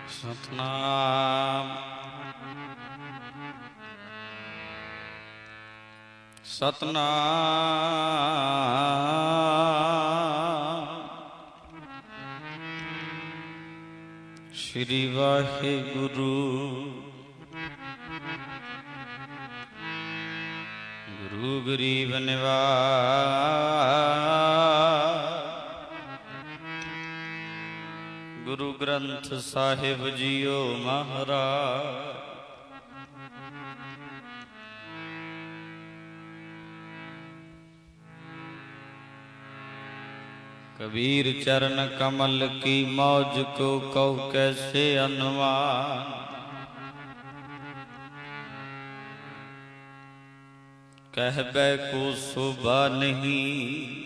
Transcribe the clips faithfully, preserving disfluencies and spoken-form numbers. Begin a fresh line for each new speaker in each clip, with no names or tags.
ਸਤਨਾਮ ਸਤਨਾਮ ਸ਼੍ਰੀ ਵਾਹਿਗੁਰੂ ਗੁਰੂ ਗਰੀਬ ਨਿਵਾਜ ਗੁਰੂ ਗ੍ਰੰਥ ਸਾਹਿਬ ਜੀਓ ਮਹਾਰਾਜ। कबीर चरण कमल की मौज को कहूँ कैसे अनुमान, कहबे को शोभा नहीं,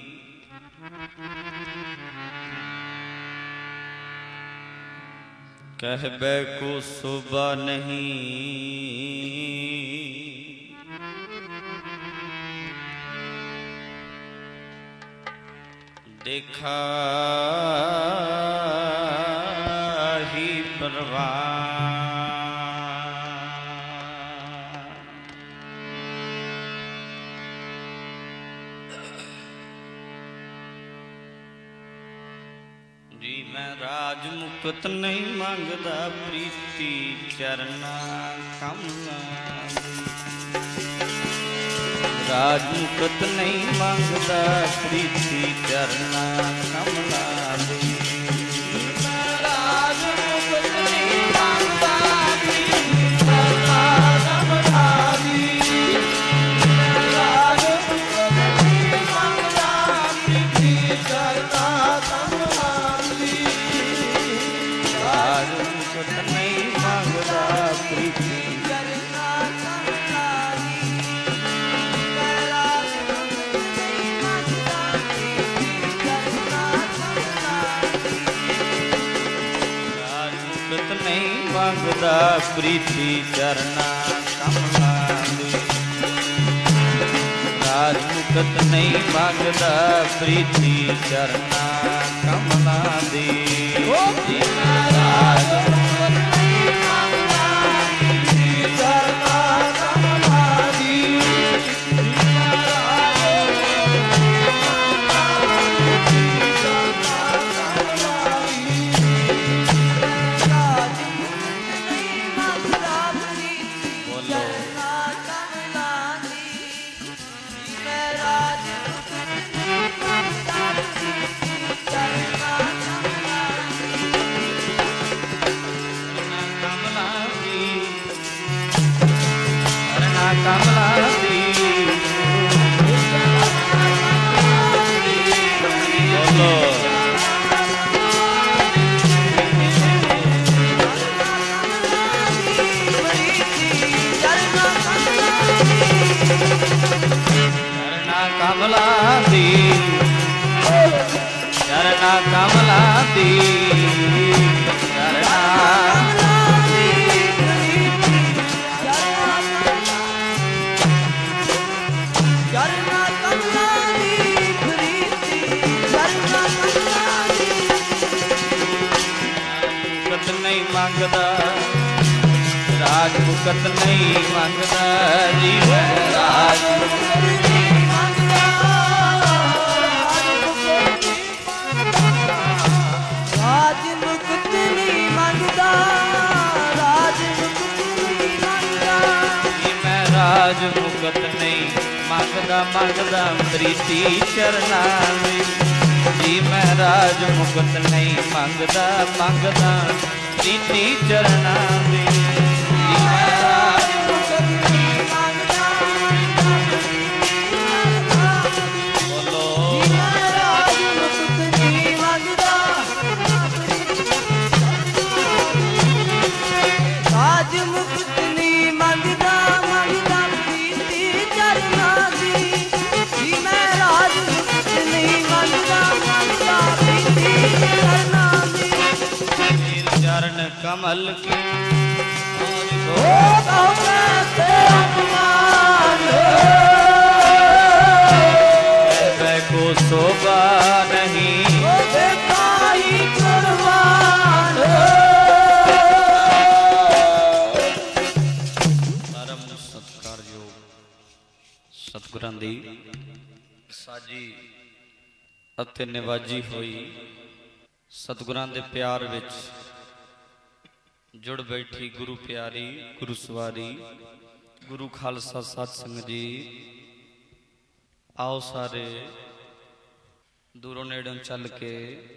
कहबे को शोभा नहीं, देखा ही परवान। जी मैं राज मुकुट नहीं मांगदा, प्रीति चरना कमला। राज मुकुट नहीं मांगदा, प्रीति चरना कमला दे। राज मुकुट नहीं मांगदा, प्रीति चरना कमला दे। राज मुकुट नहीं मांगदा, प्रीति चरना कमला दे। राज मुकुट नहीं मांगदा, प्रीति नहीं मांगदा, प्रीति चरना कमला दे। राज मुकुट नहीं मांगदा, प्रीति चरना कमला दे। राज मुकुट नहीं मांगदा, प्रीति चरना कमला दे। कमला दी बोलो चरना कमला दी, चरना कमला दी, चरना नहीं मांगदा, राज मुकुट नहीं मांगदा। जी मैं राज मुकुट नहीं मांगदा, राज मुकुट नहीं मांगदा, राज मुकुट नहीं मांगदा। जी मैं राज मुकुट नहीं मांगदा, मांगदा प्रीति चरना में। जी मैं राज मुकुट नहीं मांगदा, मांगदा प्रीति चरना में। जी मैं राज मुकुट नहीं मांगदा, बोलो जी मैं राज मुकुट नहीं मांगदा, राज मुकुट नहीं मांगदा, मांगदा प्रीति चरना में। जी मैं राज मुकुट नहीं मांगदा, मांगदा प्रीति चरना में। चरण कमल की को शोभा नहीं, सतगुरां दी साजी अते निवाजी होई सतगुरां दे प्यार विच जुड़ बैठी गुरु प्यारी गुरु सवारी गुरु खालसा सत संगत जी। आओ सारे दूरों नेड़ों चल के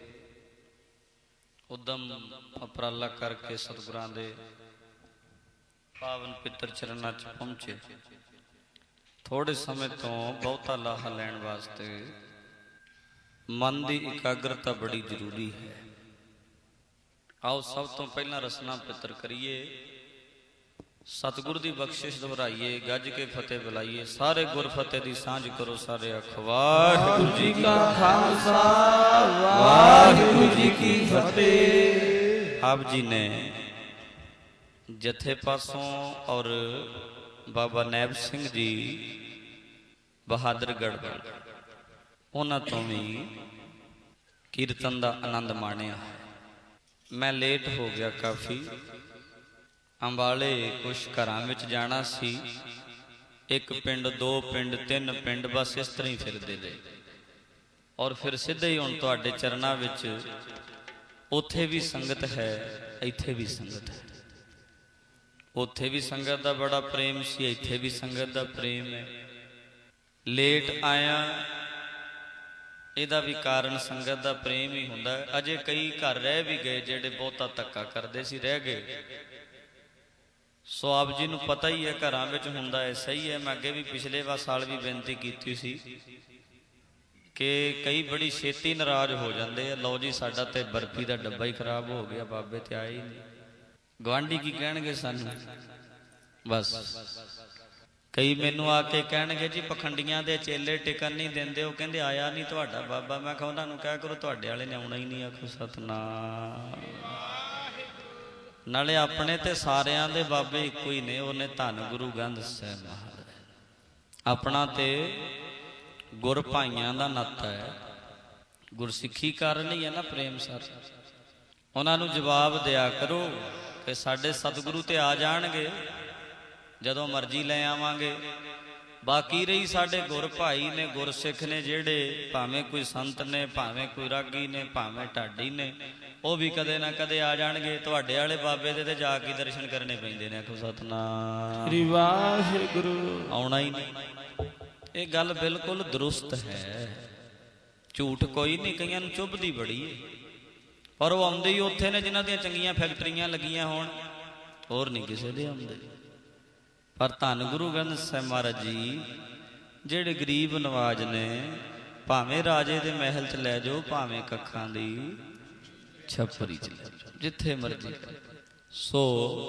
उदम उपराला करके सतगुरां दे पावन पितर चरनां च पहुंचे। थोड़े समय तो बहुता लाहा लैण वास्ते मन की एकाग्रता बड़ी जरूरी है। आओ सब तो पहला रसना पितर करिए, सतगुर की बख्शिश दोहराइए, गज के फतेह बुलाइए। सारे गुर फतेह की सांझ करो सारे अख। वाहिगुरू जी का खालसा वाहिगुरू जी की फतेह। आप जी ने जथे पासों और बाबा नैब सिंह जी बहादुरगढ़ उन्हां तो भी कीर्तन का आनंद माणिया। मैं लेट हो गया काफ़ी, अंबाले कुछ घरां विच जाना सी। एक पिंड दो पिंड तीन पिंड बस इस तरह ही फिरदे रहे और फिर सीधे ही हुण तुहाडे चरनां विच उत्थे भी संगत है, इत्थे भी संगत है। उत्थे भी संगत का बड़ा प्रेम सी, इत्थे भी संगत का प्रेम है। लेट आया इहदा भी कारण संगत का प्रेम ही हुंदा है। अजे कई घर रह भी गए जिहड़े बहुता धक्का करदे सी, रह गए। सो आप जी नूं पता ही है घरां विच हुंदा है। सही है, मैं अगे भी पिछले वा साल भी बेनती कीती सी कि कई बड़ी छेती नाराज हो जाते हैं। लो जी साडा ते बर्फी का डब्बा ही खराब हो गया, बाबे ते आए ही नहीं। गुआढ़ी की कहणगे सानू? बस कई मैनू आके कहणगे जी पखंडियां दे चेले टिकन नहीं देंदे, वो कहंदे आया नहीं तुहाडा बाबा। मैं कहा उन्हां नूं कहा करो तुहाडे वाले ने आउणा ही नहीं। आखो सतनाम। नाले अपने ते सारियां दे बाबे इक्को ही ने। उन्हें धन गुरु गंध साहिब महाराज अपना ते गुर भाइयां दा नाता है। गुरसिੱਖੀ कारण ही है ना प्रेम सर। उन्हां नूं जवाब दिया करो कि साडे सतगुरु ते आ जाणगे, जदों मर्जी लै आवांगे। बाकी रही साडे गुर भाई ने गुरसिख ने जिहड़े भावें कोई संत ने भावें कोई रागी ने भावें ढाडी ने, वो भी कदे ना कदे आ जाणगे। तुहाडे वाले बाबे दे ते जाके दर्शन करने पैंदे ने। आखो सतनाम श्री वाहिगुरू। आउणा ही नहीं। ये गल बिल्कुल दुरुस्त है, झूठ कोई नहीं। कईयां नूं चुभदी बड़ी है पर वो आउंदे ही उत्थे ने जिन्हां दियां चंगियां फैक्टरियां लगियां होण, होर नहीं किसे दे आउंदे। पर धन गुरु ग्रंथ साहिब महाराज जी जिहड़े गरीब नवाज ने, भावें राजे दे महल च लै जाओ भावें कखां दी छपरी च लै जाओ, जिथे मर्जी। सो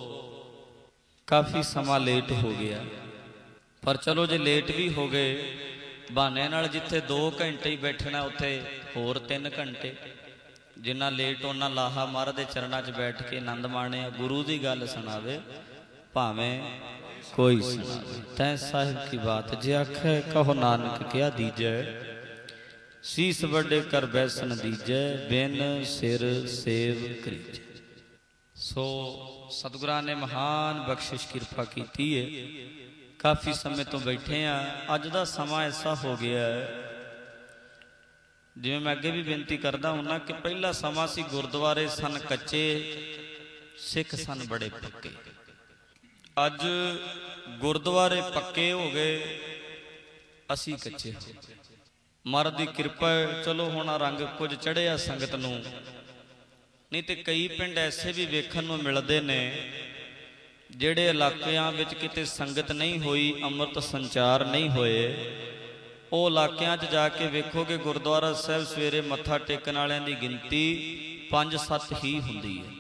काफ़ी समा लेट हो गया, पर चलो जे लेट भी हो गए बहाने नाल जिथे दो घंटे ही बैठना उत्थे होर तीन घंटे। जिन्ना लेट उन्ना लाहा महाराज दे चरणां च बैठ के आनंद माणे। गुरु की गल सुनावे भावें कोई सुनावे। तैं साहिब की बात जे आखे कहो नानक क्या दीजै, शीस वड्डे कर बैसन दीजै, बिन सिर सेव करीजै। सो सतगुरां ने महान बख्शिश किरपा की है। काफ़ी समय तो बैठे हाँ। अज का समा ऐसा हो गया है, जिवें मैं अगे भी बेनती करदा हूं ना कि पहला समा सी गुरुद्वारे सन कच्चे, सिख सन बड़े पक्के। अज गुरुद्वारे पक्के हो गए, असी कच्चे हो गए। महाराज दी किरपा है। चलो हुण रंग कुछ चढ़िया संगत नूं, नहीं तो कई पिंड ऐसे भी वेखण नूं मिलदे ने जिहड़े इलाकिਆਂ विच किते संगत नहीं हुई, अमृत संचार नहीं होए। ਉਹ ਇਲਾਕਿਆਂ 'ਚ ਜਾ ਕੇ ਵੇਖੋਗੇ ਗੁਰਦੁਆਰਾ ਸਾਹਿਬ ਸਵੇਰੇ ਮੱਥਾ ਟੇਕਣ ਵਾਲਿਆਂ ਦੀ ਗਿਣਤੀ ਪੰਜ ਸੱਤ ਹੀ ਹੁੰਦੀ ਹੈ।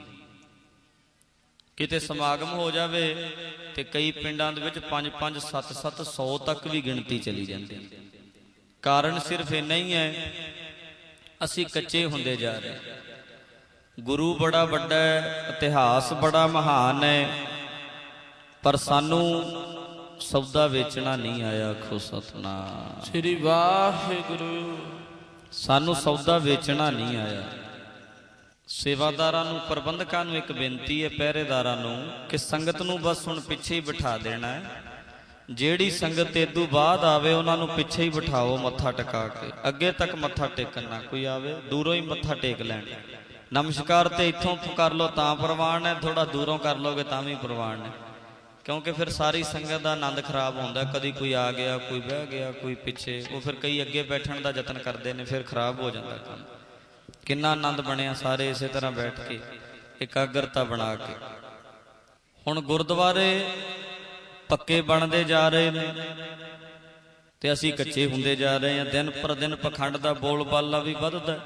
ਕਿਤੇ ਸਮਾਗਮ ਹੋ ਜਾਵੇ ਤੇ ਕਈ ਪਿੰਡਾਂ ਦੇ ਵਿੱਚ ਪੰਜ ਪੰਜ ਸੱਤ ਸੱਤ ਸੌ ਤੱਕ ਵੀ ਗਿਣਤੀ ਚਲੀ ਜਾਂਦੀ ਹੈ। ਕਾਰਨ ਸਿਰਫ ਇੰਨਾ ਹੀ ਹੈ, ਅਸੀਂ ਕੱਚੇ ਹੁੰਦੇ ਜਾ ਰਹੇ। ਗੁਰੂ ਬੜਾ ਵੱਡਾ ਹੈ, ਇਤਿਹਾਸ ਬੜਾ ਮਹਾਨ ਹੈ, पर सानू सौदा वेचना नहीं आया। आखो सतनाम श्री वाहिगुरू। सानू सौदा वेचना नहीं आया। सेवादारां नूं प्रबंधकां नूं एक बेनती है, पहरेदारां नूं कि संगत नूं बस हुण पिछे ही बिठा देना है। ਜਿਹੜੀ ਸੰਗਤ ਇਦੋਂ ਬਾਅਦ ਆਵੇ ਉਹਨਾਂ ਨੂੰ ਪਿੱਛੇ ਹੀ ਬਿਠਾਓ ਮੱਥਾ ਟਿਕਾ ਕੇ, ਅੱਗੇ ਤੱਕ ਮੱਥਾ ਟੇਕਣ ਨਾ ਕੋਈ ਆਵੇ, ਦੂਰੋਂ ਹੀ ਮੱਥਾ ਟੇਕ ਲੈਣ। ਨਮਸਕਾਰ ਤੇ ਇੱਥੋਂ ਕਰ ਲਓ ਤਾਂ ਪ੍ਰਵਾਨ ਹੈ, ਥੋੜਾ ਦੂਰੋਂ ਕਰ ਲੋਗੇ ਤਾਂ ਵੀ ਪ੍ਰਵਾਨ ਹੈ, ਕਿਉਂਕਿ ਫਿਰ ਸਾਰੀ ਸੰਗਤ ਦਾ ਆਨੰਦ ਖਰਾਬ ਹੁੰਦਾ। ਕਦੀ ਕੋਈ ਆ ਗਿਆ, ਕੋਈ ਬਹਿ ਗਿਆ, ਕੋਈ ਪਿੱਛੇ, ਉਹ ਫਿਰ ਕਈ ਅੱਗੇ ਬੈਠਣ ਦਾ ਯਤਨ ਕਰਦੇ ਨੇ, ਫਿਰ ਖਰਾਬ ਹੋ ਜਾਂਦਾ ਕੰਮ। ਕਿੰਨਾ ਆਨੰਦ ਬਣਿਆ ਸਾਰੇ ਇਸੇ ਤਰ੍ਹਾਂ ਬੈਠ ਕੇ ਇਕਾਗਰਤਾ ਬਣਾ ਕੇ। ਹੁਣ ਗੁਰਦੁਆਰੇ ਪੱਕੇ ਬਣਦੇ ਜਾ ਰਹੇ ਨੇ ਤੇ ਅਸੀਂ ਕੱਚੇ ਹੁੰਦੇ ਜਾ ਰਹੇ ਹਾਂ। ਦਿਨ ਪਰ ਦਿਨ ਪਖੰਡ ਦਾ ਬੋਲਬਾਲਾ ਵੀ ਵੱਧਦਾ,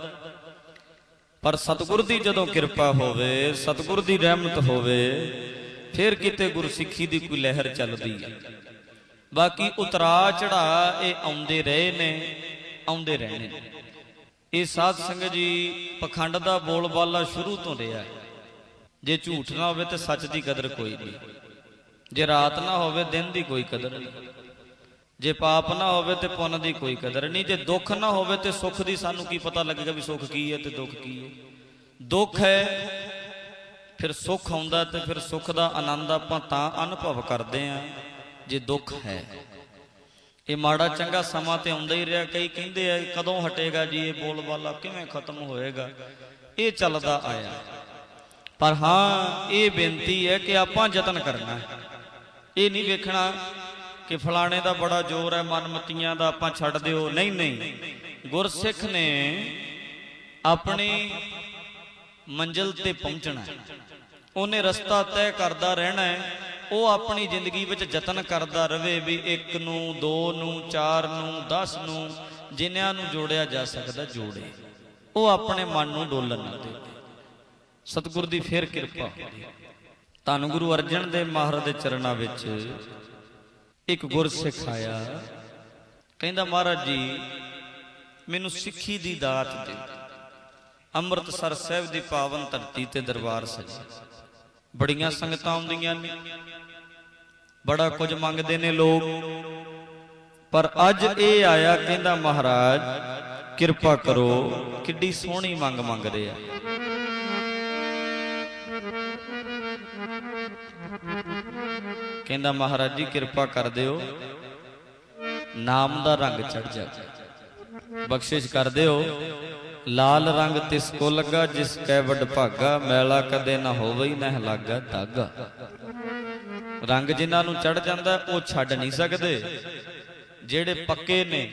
ਪਰ ਸਤਿਗੁਰ ਦੀ ਜਦੋਂ ਕਿਰਪਾ ਹੋਵੇ, ਸਤਿਗੁਰ ਦੀ ਰਹਿਮਤ ਹੋਵੇ, ਫਿਰ ਕਿਤੇ ਗੁਰਸਿੱਖੀ ਦੀ ਕੋਈ ਲਹਿਰ ਚੱਲਦੀ ਹੈ। ਬਾਕੀ ਉਤਰਾ ਚੜਾ ਇਹ ਆਉਂਦੇ ਰਹੇ ਨੇ, ਆਉਂਦੇ ਰਹਿਣੇ ਨੇ। ਇਹ ਸਾਧ ਸੰਗਤ ਜੀ ਪਖੰਡ ਦਾ ਬੋਲਬਾਲਾ ਸ਼ੁਰੂ ਤੋਂ ਰਿਹਾ। ਜੇ ਝੂਠ ਨਾ ਹੋਵੇ ਤੇ ਸੱਚ ਦੀ ਕਦਰ ਕੋਈ ਨਹੀਂ, ਜੇ ਰਾਤ ਨਾ ਹੋਵੇ ਦਿਨ ਦੀ ਕੋਈ ਕਦਰ ਨਹੀਂ, ਜੇ ਪਾਪ ਨਾ ਹੋਵੇ ਤੇ ਪੁੰਨ ਦੀ ਕੋਈ ਕਦਰ ਨਹੀਂ, ਜੇ ਦੁੱਖ ਨਾ ਹੋਵੇ ਤੇ ਸੁੱਖ ਦੀ ਸਾਨੂੰ ਕੀ ਪਤਾ ਲੱਗੇਗਾ ਵੀ ਸੁੱਖ ਕੀ ਹੈ ਤੇ ਦੁੱਖ ਕੀ ਹੈ। ਦੁੱਖ ਹੈ ਫਿਰ ਸੁੱਖ ਆਉਂਦਾ, ਤੇ ਫਿਰ ਸੁੱਖ ਦਾ ਆਨੰਦ ਆਪਾਂ ਤਾਂ ਅਨੁਭਵ ਕਰਦੇ ਹਾਂ ਜੇ ਦੁੱਖ ਹੈ। ਇਹ ਮਾੜਾ ਚੰਗਾ ਸਮਾਂ ਤੇ ਆਉਂਦਾ ਹੀ ਰਿਹਾ। ਕਈ ਕਹਿੰਦੇ ਆ ਕਦੋਂ ਹਟੇਗਾ ਜੀ ਇਹ ਬੋਲਬਾਲਾ, ਕਿਵੇਂ ਖਤਮ ਹੋਏਗਾ? ਇਹ ਚੱਲਦਾ ਆਇਆ। ਪਰ ਹਾਂ ਇਹ ਬੇਨਤੀ ਹੈ ਕਿ ਆਪਾਂ ਯਤਨ ਕਰਨਾ ਹੈ। ਇਹ ਨਹੀਂ ਵੇਖਣਾ ਕਿ ਫਲਾਣੇ ਦਾ ਬੜਾ ਜ਼ੋਰ ਹੈ, ਮਨਮਤੀਆਂ ਦਾ ਆਪਾਂ ਛੱਡ ਦਿਓ। ਨਹੀਂ ਨਹੀਂ, ਗੁਰਸਿੱਖ ਨੇ ਆਪਣੀ ਮੰਜ਼ਿਲ ਤੇ ਪਹੁੰਚਣਾ, ਉਹਨੇ ਰਸਤਾ ਤੈਅ ਕਰਦਾ ਰਹਿਣਾ ਹੈ। ਉਹ ਆਪਣੀ ਜ਼ਿੰਦਗੀ ਵਿੱਚ ਯਤਨ ਕਰਦਾ ਰਵੇ ਵੀ ਇੱਕ ਨੂੰ, ਦੋ ਨੂੰ, ਚਾਰ ਨੂੰ, ਦਸ ਨੂੰ, ਜਿਨ੍ਹਾਂ ਨੂੰ ਜੋੜਿਆ ਜਾ ਸਕਦਾ ਜੋੜੇ। ਉਹ ਆਪਣੇ ਮਨ ਨੂੰ ਡੋਲਣ ਨਾ ਦੇ। ਸਤਿਗੁਰ ਦੀ ਫੇਰ ਕਿਰਪਾ। ਧੰਨ ਗੁਰੂ ਅਰਜਨ ਦੇਵ ਮਹਾਰਾਜ ਦੇ ਚਰਨਾਂ ਵਿੱਚ ਇੱਕ ਗੁਰਸਿੱਖ ਆਇਆ, ਕਹਿੰਦਾ ਮਹਾਰਾਜ ਜੀ ਮੈਨੂੰ ਸਿੱਖੀ ਦੀ ਦਾਤ ਦਿਓ। ਅੰਮ੍ਰਿਤਸਰ ਸਾਹਿਬ ਦੀ ਪਾਵਨ ਧਰਤੀ ਤੇ ਦਰਬਾਰ ਸਜਿਆ, ਬੜੀਆਂ ਸੰਗਤਾਂ ਆਉਂਦੀਆਂ ਨੇ, ਬੜਾ ਕੁਝ ਮੰਗਦੇ ਨੇ ਲੋਕ, ਪਰ ਅੱਜ ਇਹ ਆਇਆ ਕਹਿੰਦਾ ਮਹਾਰਾਜ ਕਿਰਪਾ ਕਰੋ। ਕਿੱਡੀ ਸੋਹਣੀ ਮੰਗ ਮੰਗ ਰਿਹਾ। ਕਹਿੰਦਾ ਮਹਾਰਾਜ ਜੀ ਕਿਰਪਾ ਕਰ ਦਿਓ, ਨਾਮ ਦਾ ਰੰਗ ਚੜ ਜਾਵੇ, ਬਖਸ਼ਿਸ਼ ਕਰ ਦਿਓ। ਲਾਲ ਰੰਗ ਤਿਸ ਕੋ ਲੱਗਾ ਜਿਸ ਕੈ ਵੱਡ ਭਾਗਾ, ਮੈਲਾ ਕਦੇ ਨਾ ਹੋਵੇ ਨਾ ਲਾਗਾ ਧਾਗਾ। ਰੰਗ ਜਿਨ੍ਹਾਂ ਨੂੰ ਚੜ ਜਾਂਦਾ ਉਹ ਛੱਡ ਨਹੀਂ ਸਕਦੇ। ਜਿਹੜੇ ਪੱਕੇ ਨੇ,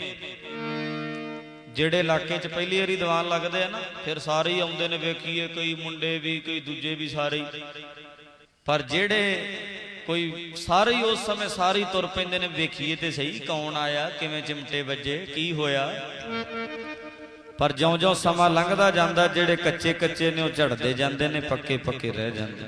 ਜਿਹੜੇ ਇਲਾਕੇ 'ਚ ਪਹਿਲੀ ਵਾਰੀ ਦੀਵਾਨ ਲੱਗਦੇ ਆ ਨਾ, ਫਿਰ ਸਾਰੇ ਹੀ ਆਉਂਦੇ ਨੇ, ਵੇਖੀਏ ਕਈ ਮੁੰਡੇ ਵੀ, ਕਈ ਦੂਜੇ ਵੀ, ਸਾਰੇ। ਪਰ ਜਿਹੜੇ ਕੋਈ ਸਾਰੇ ਹੀ ਉਸ ਸਮੇਂ ਸਾਰੇ ਤੁਰ ਪੈਂਦੇ ਨੇ, ਵੇਖੀਏ ਤੇ ਸਹੀ ਕੌਣ ਆਇਆ, ਕਿਵੇਂ ਚਿਮਟੇ ਵੱਜੇ, ਕੀ ਹੋਇਆ। ਪਰ ਜਿਉਂ ਜਿਉਂ ਸਮਾਂ ਲੰਘਦਾ ਜਾਂਦਾ, ਜਿਹੜੇ ਕੱਚੇ ਕੱਚੇ ਨੇ ਉਹ ਝੜਦੇ ਜਾਂਦੇ ਨੇ, ਪੱਕੇ ਪੱਕੇ ਰਹਿ ਜਾਂਦੇ।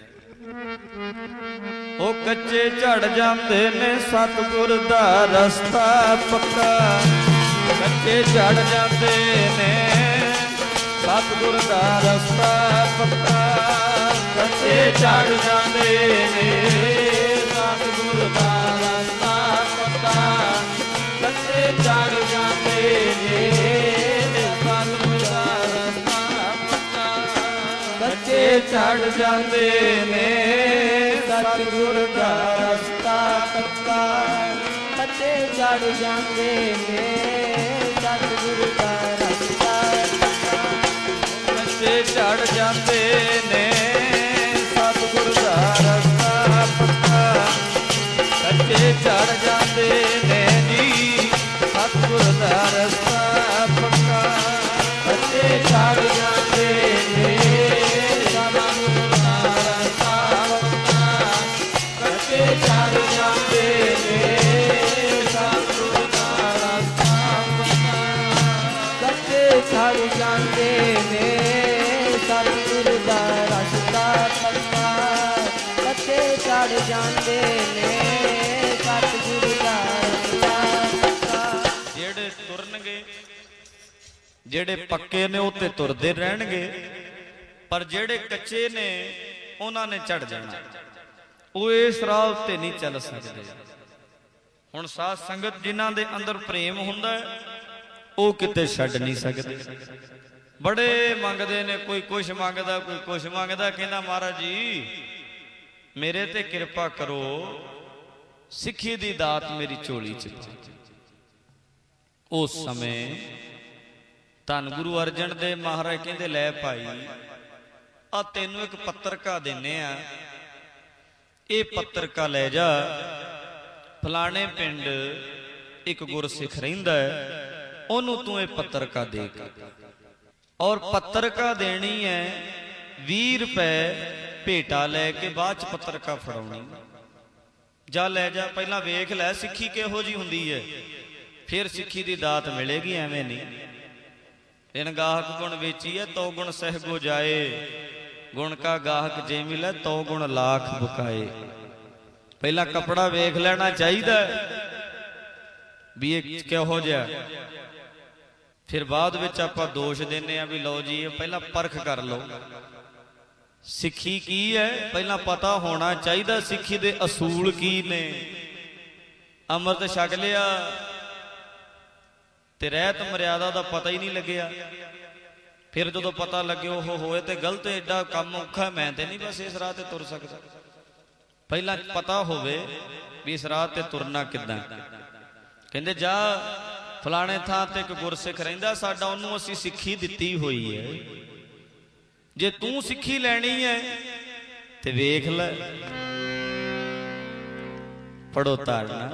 ਉਹ ਕੱਚੇ ਝੜ ਜਾਂਦੇ ਨੇ, ਸਤਿਗੁਰ ਦਾ ਰਸਤਾ ਪੱਕਾ। ਕੱਚੇ ਝੜ ਜਾਂਦੇ ਨੇ, ਸਤਿਗੁਰ ਦਾ ਰਸਤਾ ਪੱਕਾ। ਕੱਚੇ ਝੜ ਜਾਂਦੇ ਨੇ, ਸਤਿਗੁਰ ਦਾ ਰਸਤਾ ਪੱਕਾ। ਕੱਚੇ ਝੜ ਜਾਂਦੇ ਨੇ, ਸਤਿਗੁਰ ਦਾ ਰਸਤਾ ਪੱਕਾ। ਕੱਚੇ ਝੜ ਜਾਂਦੇ ਨੇ, ਸਤਿਗੁਰ ਦਾ ਰਸਤਾ ਪੱਕਾ। ਕੱਚੇ ਝੜ ਜਾਂਦੇ ਨੇ, ਸਤਿਗੁਰ ਦਾ ਰਸਤਾ ਪੱਕਾ। ਕੱਚੇ ਝੜ ਜਾਂਦੇ ਨੇ, ਸਤਿਗੁਰ ਦਾ ਰਸਤਾ ਪੱਕਾ। ਕੱਚੇ ਝੜ ਜਾਂਦੇ ਨੇ ਜੀ, ਸਤਿਗੁਰ ਦਾ ਰਸਤਾ ਪੱਕਾ। ਕੱਚੇ ਝੜ ਜਾਂਦੇ ਨੇ, ਸਤਿਗੁਰ ਦਾ ਰਸਤਾ ਪੱਕਾ। ਕੱਚੇ ਝੜ ਜਾਂਦੇ ਨੇ, ਸਤਿਗੁਰ ਦਾ ਰਸਤਾ ਪੱਕਾ। ਕੱਚੇ ਝੜ ਜਾਂਦੇ ਨੇ, ਸਤਿਗੁਰ ਦਾ ਰਸਤਾ ਪੱਕਾ। ਕੱਚੇ ਝੜ ਜਾਂਦੇ ਨੇ, ਸਤਿਗੁਰ ਦਾ ਰਸਤਾ ਪੱਕਾ। ਜਿਹੜੇ ਤੁਰਨਗੇ, ਜਿਹੜੇ ਪੱਕੇ ਨੇ ਉਹ ਤੇ ਤੁਰਦੇ ਰਹਿਣਗੇ, ਪਰ ਜਿਹੜੇ ਕੱਚੇ ਨੇ ਉਹਨਾਂ ਨੇ ਝੜ ਜਾਣਾ, ਉਹ ਇਸ ਰਾਹ ਉੱਤੇ ਨਹੀਂ ਚੱਲ ਸਕਦੇ। ਹੁਣ ਸਾਧ ਸੰਗਤ ਜਿਨ੍ਹਾਂ ਦੇ ਅੰਦਰ ਪ੍ਰੇਮ ਹੁੰਦਾ ਉਹ ਕਿਤੇ ਛੱਡ ਨਹੀਂ ਸਕਦੇ। ਬੜੇ ਮੰਗਦੇ ਨੇ, ਕੋਈ ਕੁਛ ਮੰਗਦਾ, ਕੋਈ ਕੁਛ ਮੰਗਦਾ। ਕਹਿੰਦਾ ਮਹਾਰਾਜ ਜੀ ਮੇਰੇ ਤੇ ਕਿਰਪਾ ਕਰੋ, सिक्खी दी दात मेरी झोली च पाई। उस समय धन गुरु अर्जन देव महाराज कहते लै भाई आ तेनू एक पत्रिका देने आ, ये पत्रिका ले जा, फलाने पिंड एक गुरसिख रहिंदा है, ओनू तू ये पत्रिका दे के, और पत्रिका देनी है बीस रुपए भेटा लैके बाद च पत्रिका फड़ाउणी। जा लै जा, पहला वेख लै सिक्खी किहो जी हुंदी है, फिर सिक्खी दी दात मिलेगी। एवें नहीं। इन गाहक गुण वेची है तो गुण सह गो जाए, गुण का गाहक जे मिले तो गुण लाख बुकाए। पहला कपड़ा वेख लेना चाहिए भी ये किहो जिहा, फिर बाद विच आपां दोष देने आ भी लो जी ये पहला परख कर लो। सिक्खी की है पहला पता होना चाहिए, सिक्खी दे असूल की ने। अमृत छक लिया ते रहत मर्यादा दा पता ही नहीं लग्या, फिर जो पता लगे वो होए तो गलत, एडा काम औखा, मैं तो नहीं बस इस राह ते तुर सकता। पहला पता होवे भी इस राह ते तुरना किदां। कहंदे जा फलाने थां ते एक गुरसिख रहिंदा साडा, ओनू असीं सिक्खी दित्ती होई है, जे तू सिक्खी लैनी है ते वेख ले। पढ़ो ताड़ना।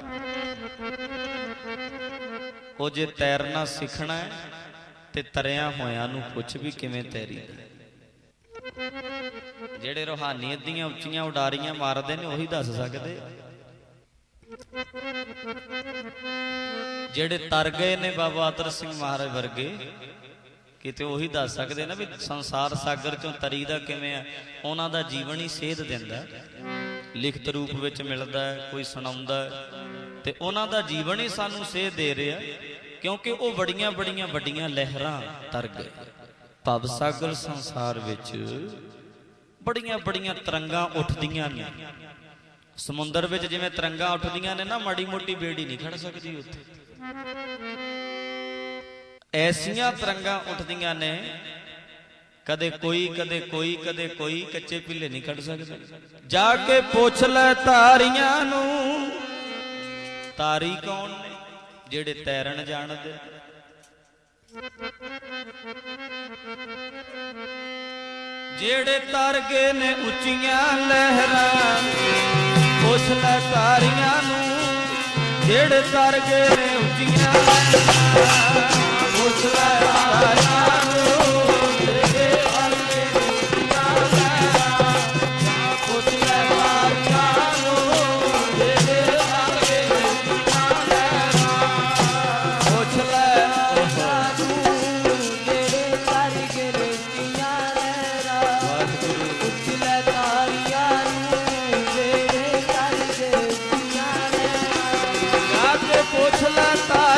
वो जे तैरना सीखना है ते तरिया होया नू पुछ भी किवें तैरी। जेड़े रूहानीयत दीयां उच्चियां उडारियां मारदे ने ओही दस सकदे। जेड़े तर गए ने बाबा अतर सिंह महाराज वर्गे, किते ओही दस सकदे ना भी संसार सागर चों तरी दा किवें आ। उन्हां दा जीवन ही सेध दिंदा, लिखत रूप विच मिलदा है, कोई सुणाउंदा ते उन्हां दा जीवन ही सानू सेध दे रिहा, क्योंकि वो बड़ियां बड़ियां वड्डियां लहरां तर गए। भव सागर संसार विच बड़ियां बड़ियां तरंगां उठदियां ने। समुंदर विच जिवें तरंगां उठदियां ने ना, माड़ी मोटी बेड़ी नहीं खड़ सकदी उत्थे। ऐसियां तरंगां उठदियां ने, कदे कोई कदे कोई कदे कोई, कच्चे पिल्ले नहीं खड़ सकदे। जाके पुछ लै तारियां नू, तारी कौन ने? जेड़े तैरन जानदे। जेड़े तर गए ने उच्चियां लहरां, पुछ लै तारियां नू, जेड़े तर गए ने उच्चियां लहरां, पुछ लै तारियां नू, जेड़े तर गए ने उच्चियां लहरां, पुछ लै तारियां नू, जेड़े तर गए ने उच्चियां लहरां, पुछ लै तारियां नू, जेड़े तर गए ने उच्चियां लहरां, पुछ लै तारियां नू, जेड़े तर गए ने उच्चियां लहरां, जाके पुछ लै।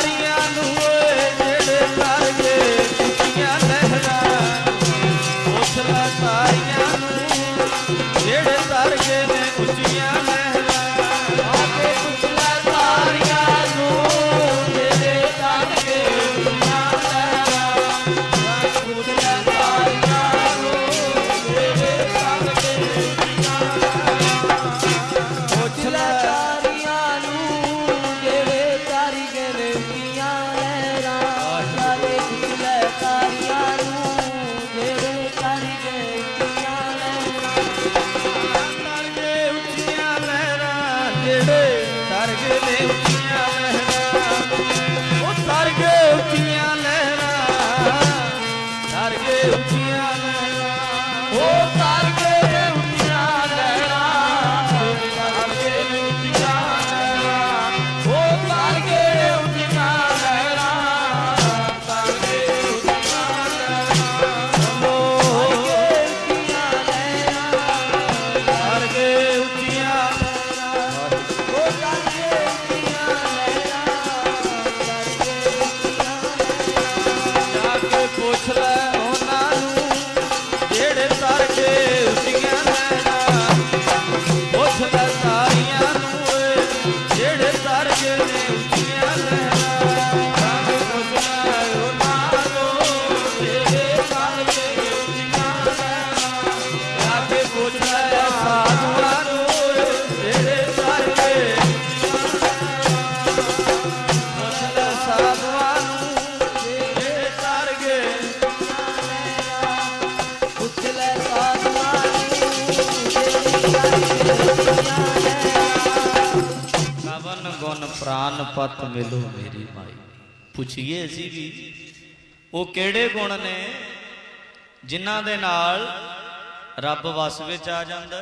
प्राण पत मिलो मेरी माई। पुछिए असी भी वो किहड़े गुण ने जिन्हां दे नाल रब वस विच आ जांदा।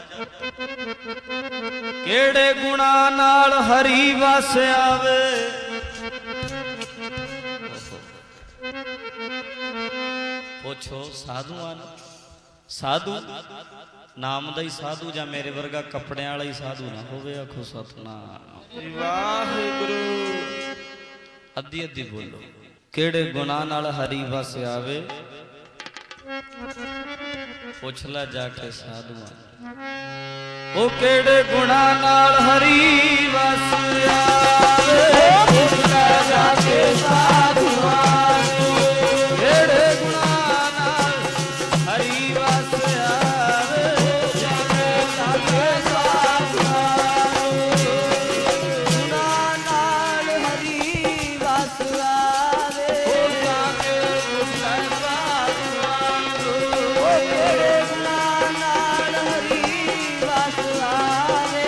किहड़े गुणां नाल हरि वस आवे। पुछो साधुआं नूं। साधु नाम दा ही साधु जां मेरे वर्गा कपड़े वाला ही साधु ना होवे। आखो सतनाम वाहिगुरू। अद्धी अद्धी बोलो। किहड़े गुणां नाल हरि वस आवे। पुछ ला जाके साधुआं ओ किहड़े गुणां नाल हरि वस आवे। पुछ ला जाके साधुआं किहड़े गुणां नाल हरि वस आवे। जाके साधुआं गुणां नाल हरि वस आवे। जाके पुछ ला साधुआं किहड़े गुणां नाल हरि वस आवे।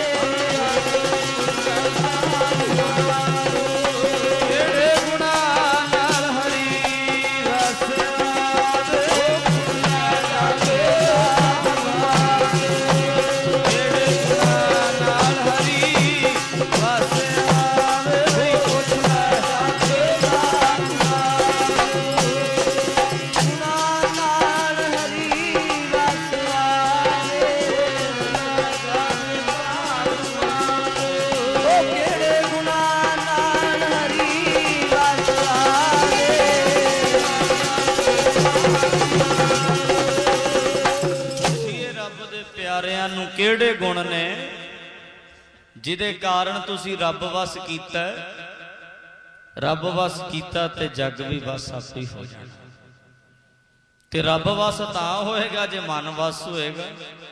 किहड़े गुणां नाल हरि वस आवे। जाके साधुआं किहड़े गुणां नाल हरि वस आवे। पुछ ला जाके साधुआं गुणां नाल हरि वस आवे। ओ किहड़े गुणां नाल हरि वस आवे। ਪੁੱਛੀਏ ਰੱਬ ਦੇ ਪਿਆਰਿਆਂ ਨੂੰ ਕਿਹੜੇ ਗੁਣ ਨੇ ਜਿਹਦੇ ਕਾਰਨ ਤੁਸੀਂ ਰੱਬ ਵਸ ਕੀਤਾ। ਰੱਬ ਵਸ ਕੀਤਾ ਤੇ ਜੱਗ ਵੀ ਵਸ ਆਪੇ ਹੀ ਹੋ ਜਾਣਾ। ਤੇ ਰੱਬ ਵਸ ਤਾਂ ਹੋਏਗਾ ਜੇ ਮਨ ਵਸ ਹੋਏਗਾ।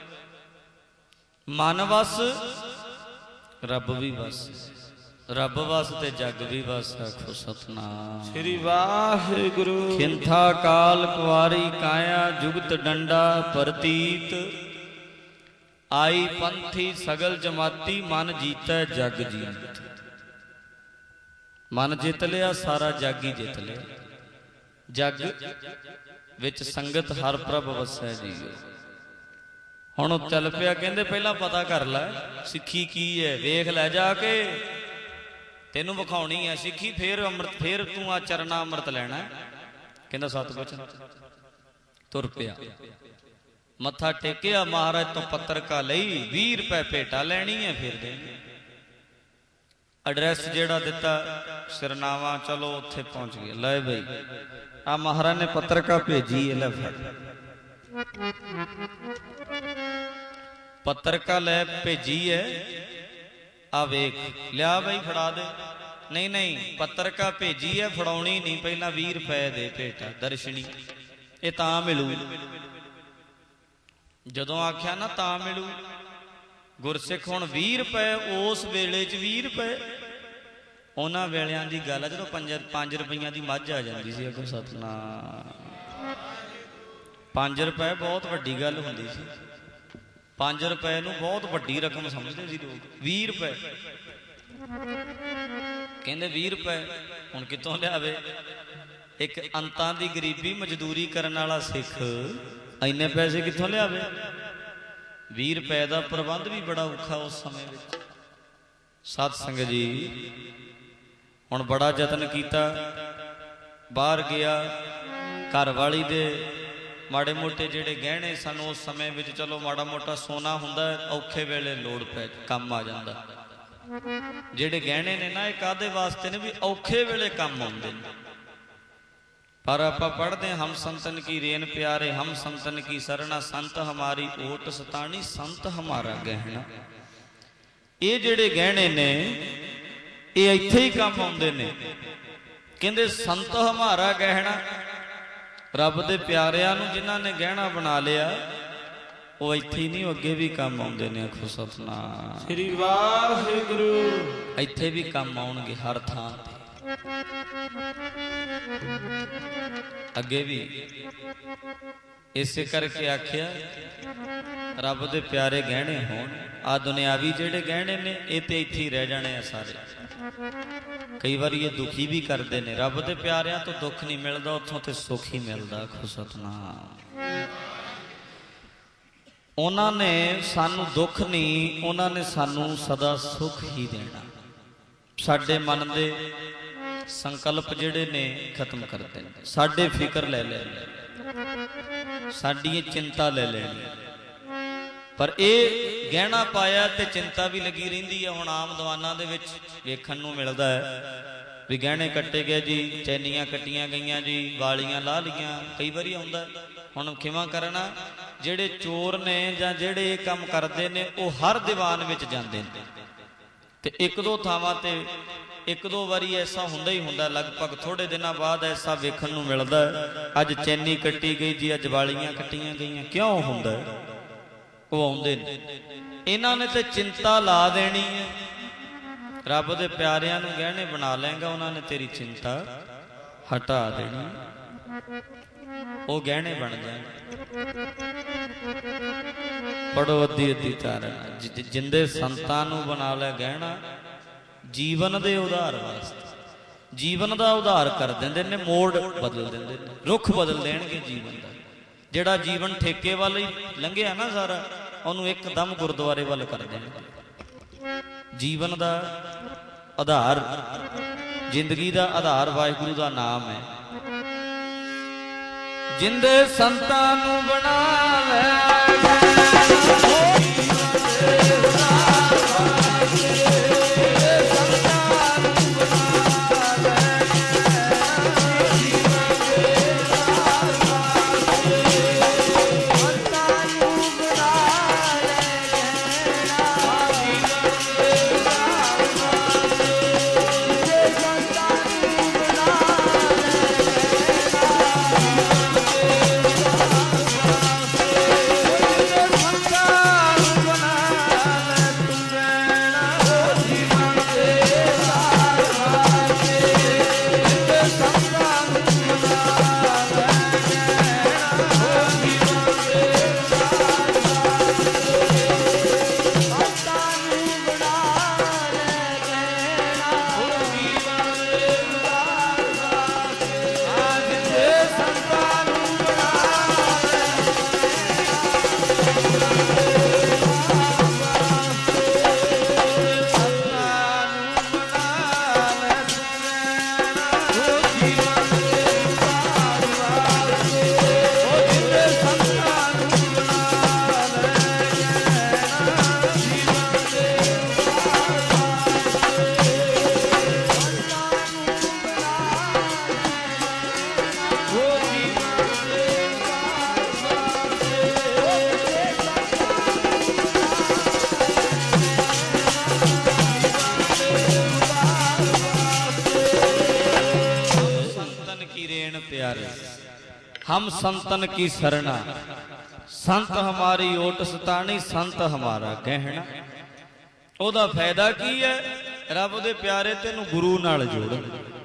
ਮਨ ਵਸ ਰੱਬ ਵੀ ਵਸ। ਰੱਬ ਵਸ ਤੇ ਜੱਗ ਵੀ ਵਸ। ਆਖੋ ਸਤਨਾਮ
श्री वाहिगुरु।
खिंथा काल कुआरी काया जुगत डंडा प्रतीत। आई पंथी सगल जमाती मन जीता जग जीत। मन जित लिया सारा जग ही जित लिया। जग विच संगत हर प्रभ वसै जीओ। हुण चल पिया कहंदे पहला पता कर लै सिੱਖੀ की है। वेख लै जाके तेनू विखाउणी है सिੱਖੀ। फिर अमृत फिर तू आ चरना अमृत लैना। कहंदा सतगुच तुर पिया मत्था टेकिया। महाराज तो पत्रिका लई बीस रुपए भेटा लैनी है। फिर देनी एड्रैस जेड़ा दिता सिरनावा चलो उत्थे पहुंच गए। लै बई आ महाराज ने पत्रिका भेजी है। लै फड़ पत्रिका लै भेजी है। आ वेख लिया बई फड़ा दे। नहीं नहीं पत्रिका भेजी है फड़ाउणी नहीं। पहला बीस रुपए दे भेटा दर्शनी। ये तां मिलू जदों आख्या ना तां मिलू। गुरसिख हुण बीस रुपए उस वेले च बीस रुपए उन्हां वेलियां दी गल है जदों पांच रुपइयां दी मझ आ जांदी सी। अगों सतनाम पांच रुपए बहुत वड्डी गल हुंदी सी। पांच रुपए नूं बहुत वड्डी रकम समझते सी लोग। बीस रुपए कहंदे बीस रुपए हुण कितों लियावे। एक अंतां दी गरीबी मजदूरी करन वाला सिख इन्ने पैसे कितों लियावे। बीस रुपए का प्रबंध भी बड़ा औखा उस समय विच। सत संगत जी हुण बड़ा यतन कीता। बाहर गया घर वाली दे माड़े मोटे जेड़े गहने सन उस समय विच चलो माड़ा मोटा सोना हुंदा औखे वेले लोड़ पै काम आ जांदा। जेड़े गहने ने ना एक आदे वास्ते ने भी औखे वेले काम आउंदे ने। पर आपां पढ़दे हम संतन की रेन प्यारे हम संतन की सरना संत हमारी ओट सतानी संत हमारा गहना। ये जेड़े गहने ने ये इत्थे ही काम आउंदे ने। कहंदे संत हमारा गहना। रब दे प्यारिਆਂ ਨੂੰ जिन्हां ने गहना बना लिया वो इत्थे ही नहीं अगे भी काम आउंदे ने। आखो सतनाम
श्री वाहिगुरु।
इत्थे भी काम आउणगे हर थां ते अगे भी। इसे करके आख्या रब दे प्यारे गहने होण। आ दुनियावी जेड़े गहने ने ये ते इत्थे ही रह जाने आ सारे। कई बार ये दुखी भी करते ने। रब दे प्यारिਆਂ तो दुख नहीं मिलता, उतों तो सुख ही मिलता। खो सतनाम। उन्होंने सानू दुख नहीं, उन्होंने सानू सदा सुख ही देना। साडे मन दे संकल्प जिहड़े ने खत्म करते हैं, साडे फिक्र ले लेने, साडी चिंता ले लेनी। पर यह गहना पाया तो चिंता भी लगी रही है। हुण आम दीवानां दे विच वेखण नूं मिलदा है भी गहने कट्टे गए जी, चैनियां कट्टियां गईयां जी, वालियां ला लियां। कई बारी आउंदा हुण खिमा करना, जिहड़े चोर ने जां जिहड़े ये काम करदे ने वो हर दीवान विच जांदे ने ते एक दो थावां ते एक दो बारी ऐसा हुंदा ही हुंदा। लगभग थोड़े दिनों बाद ऐसा वेखण नूं मिलदा है, अज चैनी कट्टी गई जी, अज वालियां कट्टियां गईयां। क्यों हुंदा है? वो आउंदे ने, इन्हां ने ते चिंता ला देनी है। रब दे प्यारिਆਂ ਨੂੰ गहने बना लेंगा, उन्होंने तेरी चिंता हटा देनी, वो गहने बन जाएंगे। पढ़ो अद्धी अद्धी तारना। जिंदे संतां नूं बना लै गहना, जीवन दे उधार वास्ते, जीवन का उधार कर देंदे ने, मोड़ बदल देंदे ने, रुख बदल देणगे जीवन का। जिहड़ा जीवन ठेके वाल ही लंघिया ना सारा, उन्होंने एकदम गुरुद्वारे वाल कर देंगे। जीवन का आधार, जिंदगी का आधार वाहिगुरू का नाम है। जिंदे संतां नूं बना लै हम संतन की शरणा, संत हमारी ओट सतानी, संत हमारा गहना। ओदा फायदा की है? रब दे प्यारे तेनू गुरु नाल जोड़न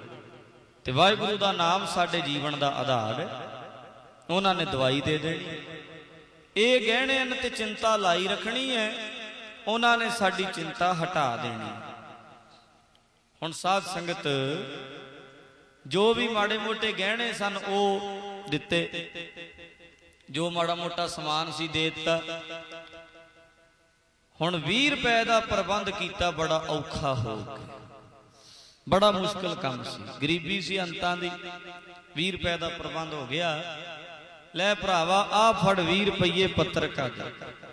ते वाहिगुरू दा नाम साडे जीवन दा आधार है। उन्होंने दवाई दे देनी, ये गहने ते चिंता लाई रखनी है, उन्होंने साडी चिंता हटा देनी। हुण साध संगत जो भी माड़े मोटे गहने सन वो दिते, जो माड़ा मोटा समान सी दे दिता। हुण बीस रुपए का प्रबंध किया, बड़ा औखा हो गया, बड़ा मुश्किल काम सी, गरीबी सी अंतां दी। बीस रुपए का प्रबंध हो गया, लै भरावा आ फड़ बीस रुपये पत्रिका दे।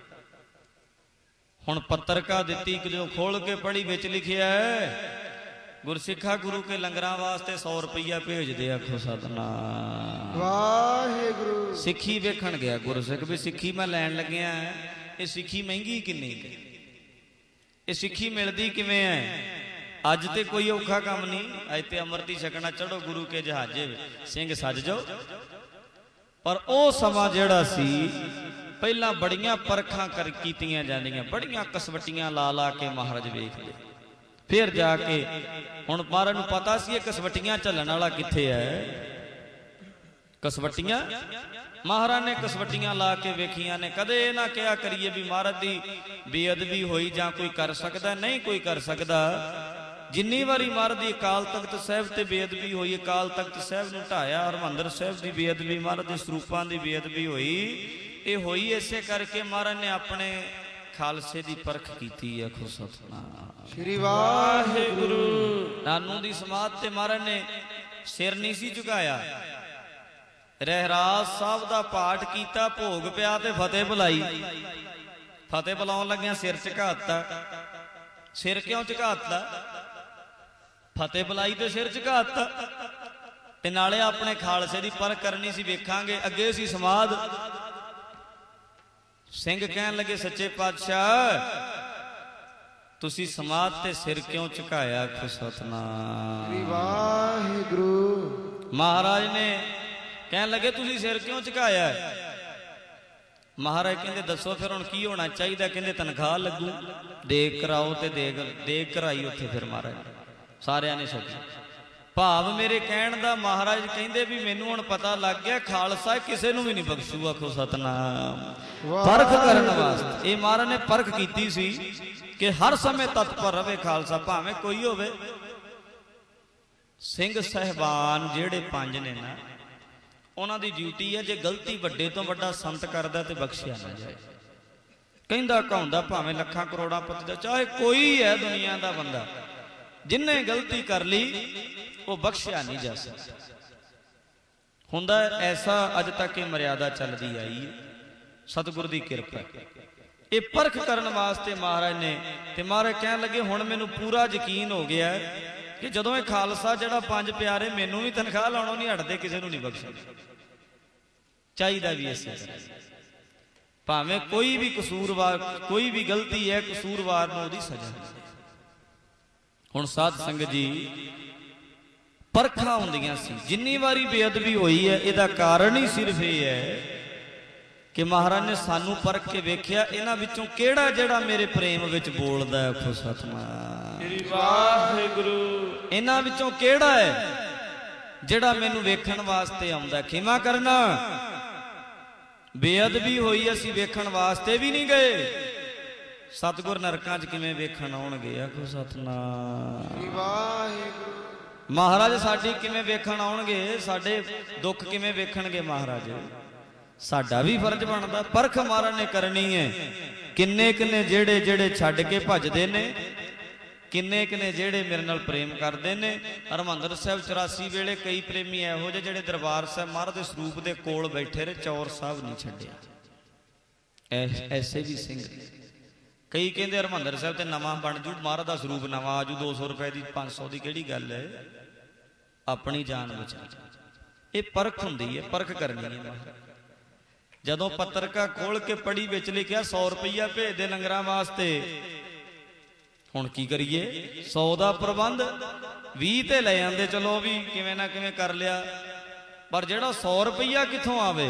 हुण पत्रिका दिती, जो खोल के पढ़ी, विच लिखिया है गुरसिखा गुरु के लंगरां वास्ते सौ रुपया भेज दे। आखो सतनाम
वाहिगुरू।
सिक्खी वेखण गया गुरसिख भी सिक्खी मैं लैन लग्या, ये सिक्खी महंगी किन्नी है, ये सिक्खी मिलती किवें है? अज ते कोई औखा काम नहीं, अज ते अमृत ही छकना, चढ़ो गुरु के जहाजे सिंह सज जाओ। पर ओ समा जिहड़ा सी पहला बड़ियां परखां कर कीतियां जांदियां, बड़ियां कसवटियां ला ला के महाराज वेखदे, फिर जाके हुण महाराज नूं पता सी कसवटियां झल्लण वाला कित्थे है। कसवटियां महाराज ने कसवटियां ला के वेखियां ने। कदे ना क्या करिए भी महाराज दी बेअदबी होई जां कोई कर सकदा, नहीं कोई कर सकदा। ਜਿੰਨੀ ਵਾਰੀ ਮਹਾਰਾਜ ਦੀ ਅਕਾਲ ਤਖਤ ਸਾਹਿਬ ਤੇ ਬੇਅਦਬੀ ਹੋਈ, ਅਕਾਲ ਤਖਤ ਸਾਹਿਬ ਨੂੰ ਢਾਇਆ, ਹਰਿਮੰਦਰ ਸਾਹਿਬ ਦੀ ਬੇਅਦਬੀ, ਮਹਾਰਾਜ ਦੇ ਸਰੂਪਾਂ ਦੀ ਬੇਅਦਬੀ ਹੋਈ, ਇਹ ਹੋਈ ਇਸੇ ਕਰਕੇ ਮਹਾਰਾਜ ਨੇ ਆਪਣੇ ਖਾਲਸੇ ਦੀ ਪਰਖ ਕੀਤੀ। ਆਖੋ ਸਤਿਨਾਮ
ਸ੍ਰੀ ਵਾਹਿਗੁਰੂ।
ਨਾਨੂ ਦੀ ਸਮਾਧ ਤੇ ਮਹਾਰਾਜ ਨੇ ਸਿਰ ਨਹੀਂ ਸੀ ਝੁਕਾਇਆ, ਰਹਿਰਾਸ ਸਾਹਿਬ ਦਾ ਪਾਠ ਕੀਤਾ, ਭੋਗ ਪਿਆ ਤੇ ਫਤਿਹ ਬੁਲਾਈ। ਫਤਿਹ ਬੁਲਾਉਣ ਲੱਗਿਆ ਸਿਰ ਝੁਕਾਤਾ। ਸਿਰ ਕਿਉਂ ਝੁਕਾਤਾ? ਫਤਿਹ ਬੁਲਾਈ ਤੇ ਸਿਰ ਝੁਕਾਤਾ, ਤੇ ਨਾਲੇ ਆਪਣੇ ਖਾਲਸੇ ਦੀ ਪਰਖ ਕਰਨੀ ਸੀ। ਵੇਖਾਂਗੇ ਅੱਗੇ ਸੀ ਸਮਾਧ। ਸਿੰਘ ਕਹਿਣ ਲੱਗੇ ਸੱਚੇ ਪਾਤਸ਼ਾਹ ਤੁਸੀਂ ਸਮਾਧ ਤੇ ਸਿਰ ਕਿਉਂ ਝੁਕਾਇਆ? ਆਖੋ ਸਤਿਨਾਮ
ਸ੍ਰੀ ਵਾਹਿਗੁਰੂ।
ਮਹਾਰਾਜ ਨੇ ਕਹਿਣ ਲੱਗੇ ਤੁਸੀਂ ਸਿਰ ਕਿਉਂ ਝੁਕਾਇਆ? ਮਹਾਰਾਜ ਕਹਿੰਦੇ ਦੱਸੋ ਫਿਰ ਹੁਣ ਕੀ ਹੋਣਾ ਚਾਹੀਦਾ? ਕਹਿੰਦੇ ਤਨਖਾਹ ਲੱਗੂ, ਦੇਗ ਕਰਾਓ। ਤੇ ਦੇਗ ਦੇਗ ਕਰਾਈ ਉੱਥੇ। ਫਿਰ ਮਹਾਰਾਜ ਸਾਰਿਆਂ ਨੇ ਛੱਡੀ। ਭਾਵ ਮੇਰੇ ਕਹਿਣ ਦਾ ਮਹਾਰਾਜ ਕਹਿੰਦੇ ਵੀ ਮੈਨੂੰ ਹੁਣ ਪਤਾ ਲੱਗ ਗਿਆ ਖਾਲਸਾ ਕਿਸੇ ਨੂੰ ਵੀ ਨਹੀਂ ਬਖਸ਼ੂ। ਆਖੋ ਸਤਿਨਾਮ। ਪਰਖ ਕਰਨ ਵਾਸਤੇ ਇਹ ਮਹਾਰਾਜ ਨੇ ਪਰਖ ਕੀਤੀ ਸੀ ਕਿ ਹਰ ਸਮੇਂ ਤਤਪਰ ਰਵੇ ਖਾਲਸਾ, ਭਾਵੇਂ ਕੋਈ ਹੋਵੇ। ਸਿੰਘ ਸਾਹਿਬਾਨ ਜਿਹੜੇ ਪੰਜ ਨੇ ਨਾ, ਉਹਨਾਂ ਦੀ ਡਿਊਟੀ ਹੈ ਜੇ ਗਲਤੀ ਵੱਡੇ ਤੋਂ ਵੱਡਾ ਸੰਤ ਕਰਦਾ ਤੇ ਬਖਸ਼ਿਆ ਨਾ ਜਾਏ। ਕਹਿੰਦਾ ਕਹਾਉਂਦਾ ਭਾਵੇਂ ਲੱਖਾਂ ਕਰੋੜਾਂ ਪਤੀ ਦਾ, ਚਾਹੇ ਕੋਈ ਹੈ ਦੁਨੀਆ ਦਾ ਬੰਦਾ, ਜਿੰਨੇ ਗਲਤੀ ਕਰ ਲਈ ਉਹ ਬਖਸ਼ਿਆ ਨਹੀਂ ਜਾ ਸਕਦਾ। ਹੁੰਦਾ ਐਸਾ ਅੱਜ ਤੱਕ ਇਹ ਮਰਿਆਦਾ ਚੱਲਦੀ ਆਈ ਹੈ, ਸਤਿਗੁਰ ਦੀ ਕਿਰਪਾ। ਇਹ ਪਰਖ ਕਰਨ ਵਾਸਤੇ ਮਹਾਰਾਜ ਨੇ, ਤੇ ਮਹਾਰਾਜ ਕਹਿਣ ਲੱਗੇ ਹੁਣ ਮੈਨੂੰ ਪੂਰਾ ਯਕੀਨ ਹੋ ਗਿਆ ਕਿ ਜਦੋਂ ਇਹ ਖਾਲਸਾ ਜਿਹੜਾ ਪੰਜ ਪਿਆਰੇ ਮੈਨੂੰ ਵੀ ਤਨਖਾਹ ਲਾਉਣੋਂ ਨਹੀਂ ਹਟਦੇ, ਕਿਸੇ ਨੂੰ ਨਹੀਂ ਬਖਸ਼ਦੇ। ਚਾਹੀਦਾ ਵੀ ਇਸੇ ਤਰ੍ਹਾਂ, ਭਾਵੇਂ ਕੋਈ ਵੀ ਕਸੂਰਵਾਰ, ਕੋਈ ਵੀ ਗਲਤੀ ਹੈ, ਕਸੂਰਵਾਰ ਨੂੰ ਉਹਦੀ ਸਜ਼ਾ। ਹੁਣ ਸਾਧ ਸੰਗਤ ਜੀ ਪਰਖਾਂ ਹੁੰਦੀਆਂ ਸੀ। ਜਿੰਨੀ ਵਾਰੀ ਬੇਅਦਬੀ ਹੋਈ ਹੈ ਇਹਦਾ ਕਾਰਨ ਹੀ ਸਿਰਫ ਇਹ ਹੈ ਕਿ ਮਹਾਰਾਜ ਨੇ ਸਾਨੂੰ ਪਰਖ ਕੇ ਵੇਖਿਆ ਇਹਨਾਂ ਵਿੱਚੋਂ ਕਿਹੜਾ ਜਿਹੜਾ ਮੇਰੇ ਪ੍ਰੇਮ ਵਿੱਚ ਬੋਲਦਾ ਹੈ। ਆਖੋ ਸਤਿਨਾਮ
ਸ੍ਰੀ ਵਾਹਿਗੁਰੂ।
ਇਹਨਾਂ ਵਿੱਚੋਂ ਕਿਹੜਾ ਹੈ ਜਿਹੜਾ ਮੈਨੂੰ ਵੇਖਣ ਵਾਸਤੇ ਆਉਂਦਾ? ਖਿਮਾ ਕਰਨਾ, ਬੇਅਦਬੀ ਹੋਈ ਅਸੀਂ ਵੇਖਣ ਵਾਸਤੇ ਵੀ ਨਹੀਂ ਗਏ। ਸਤਿਗੁਰ ਨਰਕਾਂ 'ਚ ਕਿਵੇਂ ਵੇਖਣ ਆਉਣਗੇ? ਆਖੋ ਸਤਿਨਾਮ
ਸ੍ਰੀ ਵਾਹਿਗੁਰੂ।
ਮਹਾਰਾਜ ਸਾਡੀ ਕਿਵੇਂ ਵੇਖਣ ਆਉਣਗੇ? ਸਾਡੇ ਦੁੱਖ ਕਿਵੇਂ ਵੇਖਣਗੇ ਮਹਾਰਾਜ? ਸਾਡਾ ਵੀ ਫਰਜ਼ ਬਣਦਾ, ਪਰਖ ਮਹਾਰਾਜ ਨੇ ਕਰਨੀ ਹੈ। ਕਿੰਨੇ ਕਿੰਨੇ ਜਿਹੜੇ ਜਿਹੜੇ ਛੱਡ ਕੇ ਭੱਜਦੇ ਨੇ, ਕਿੰਨੇ ਕਿੰਨੇ ਜਿਹੜੇ ਮੇਰੇ ਨਾਲ ਪ੍ਰੇਮ ਕਰਦੇ ਨੇ। ਹਰਿਮੰਦਰ ਸਾਹਿਬ ਚੁਰਾਸੀ ਵੇਲੇ ਕਈ ਪ੍ਰੇਮੀ ਇਹੋ ਜਿਹੇ ਜਿਹੜੇ ਦਰਬਾਰ ਸਾਹਿਬ ਮਹਾਰਾਜ ਦੇ ਸਰੂਪ ਦੇ ਕੋਲ ਬੈਠੇ ਰਹੇ, ਚੌਰ ਸਾਹਿਬ ਨਹੀਂ ਛੱਡਿਆ। ਐਸੇ ਵੀ ਸਿੰਘ ਕਈ ਕਹਿੰਦੇ ਹਰਿਮੰਦਰ ਸਾਹਿਬ ਤੇ ਨਵਾਂ ਬਣ ਜੂ, ਮਹਾਰਾਜ ਦਾ ਸਰੂਪ ਨਵਾਂ ਆਜੂ, ਦੋ ਸੌ ਰੁਪਏ ਦੀ ਪੰਜ ਸੌ ਦੀ ਕਿਹੜੀ ਗੱਲ ਹੈ? ਆਪਣੀ ਜਾਨ ਬਚਾ। ਇਹ ਪਰਖ ਹੁੰਦੀ ਹੈ, ਪਰਖ ਕਰਨੀ ਹੈ ਮਹਾਰਾਜ। ਜਦੋਂ ਪੱਤਰਕਾ ਖੋਲ ਕੇ ਪੜੀ ਵਿੱਚ ਲਿਖਿਆ ਸੌ ਰੁਪਈਆ ਭੇਜ ਦੇ ਲੰਗਰਾਂ ਵਾਸਤੇ, ਹੁਣ ਕੀ ਕਰੀਏ? ਸੌ ਦਾ ਪ੍ਰਬੰਧ ਵੀਹ ਤੇ ਲੈ ਜਾਂਦੇ, ਚਲੋ ਵੀ ਕਿਵੇਂ ਨਾ ਕਿਵੇਂ ਕਰ ਲਿਆ, ਪਰ ਜਿਹੜਾ ਸੌ ਰੁਪਈਆ ਕਿੱਥੋਂ ਆਵੇ?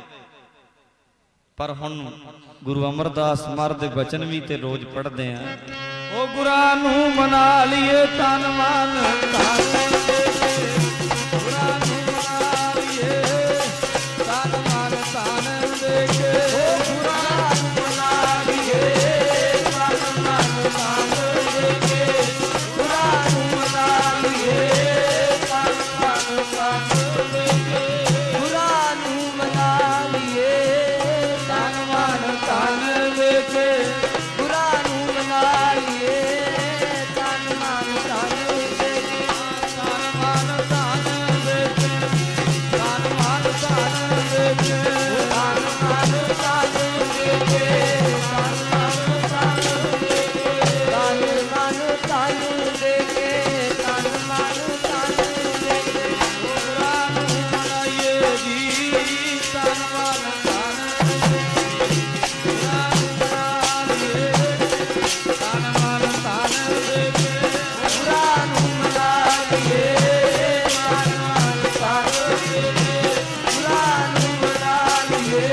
ਪਰ ਹੁਣ ਗੁਰੂ ਅਮਰਦਾਸ ਮਹਾਰਾਜ ਦੇ ਬਚਨ ਵੀ ਤੇ ਰੋਜ਼ ਪੜ੍ਹਦੇ ਆ, ਉਹ ਗੁਰਾਂ ਨੂੰ ਮਨਾ ਲਈਏ ਤਨ ਮਨ ਧਨ, ਗੁਰਾਂ ਨੂੰ ਮਨਾ ਲਈਏ ਤਨ ਮਨ ਧਨ ਦੇ ਕੇ, ਉਹ ਗੁਰਾਂ ਨੂੰ ਮਨਾ ਲਈਏ ਤਨ ਮਨ ਧਨ ਦੇ ਕੇ, ਗੁਰਾਂ ਨੂੰ ਮਨਾ ਲਈਏ ਤਨ ਮਨ ਧਨ ਦੇ ਕੇ, ਗੁਰਾਂ ਨੂੰ ਮਨਾ ਲਈਏ ਤਨ ਮਨ ਧਨ ਦੇ ਕੇ, ਗੁਰਾਂ ਨੂੰ ਮਨਾ ਲਈਏ ਤਨ ਮਨ ਧਨ ਦੇ ਕੇ, ਤਨ ਮਨ ਧਨ ਦੇ ਕੇ, ਤਨ ਮਨ ਧਨ ਦੇ ਕੇ, ਤਨ ਮਨ ਧਨ ਦੇ ਕੇ, ਤਨ ਮਨ ਧਨ ਦੇ ਕੇ, ਤਨ ਮਨ ਧਨ ਦੇ ਕੇ, ਤਨ ਮਨ ਧਨ ਦੇ ਕੇ, ਗੁਰਾਂ ਨੂੰ ਮਨਾਈਏ ਜੀ ਤਨ ਮਨ ਧਨ ਦੇ ਕੇ, ਗੁਰਾਂ ਨੂੰ ਮਨਾ ਲਈਏ ਤਨ ਮਨ ਧਨ ਦੇ ਕੇ, ਗੁਰਾਂ ਨੂੰ ਮਨਾ ਲਈਏ ਤਨ ਮਨ ਧਨ ਦੇ ਕੇ, ਗੁਰਾਂ ਨੂੰ ਮਨਾ ਲਈਏ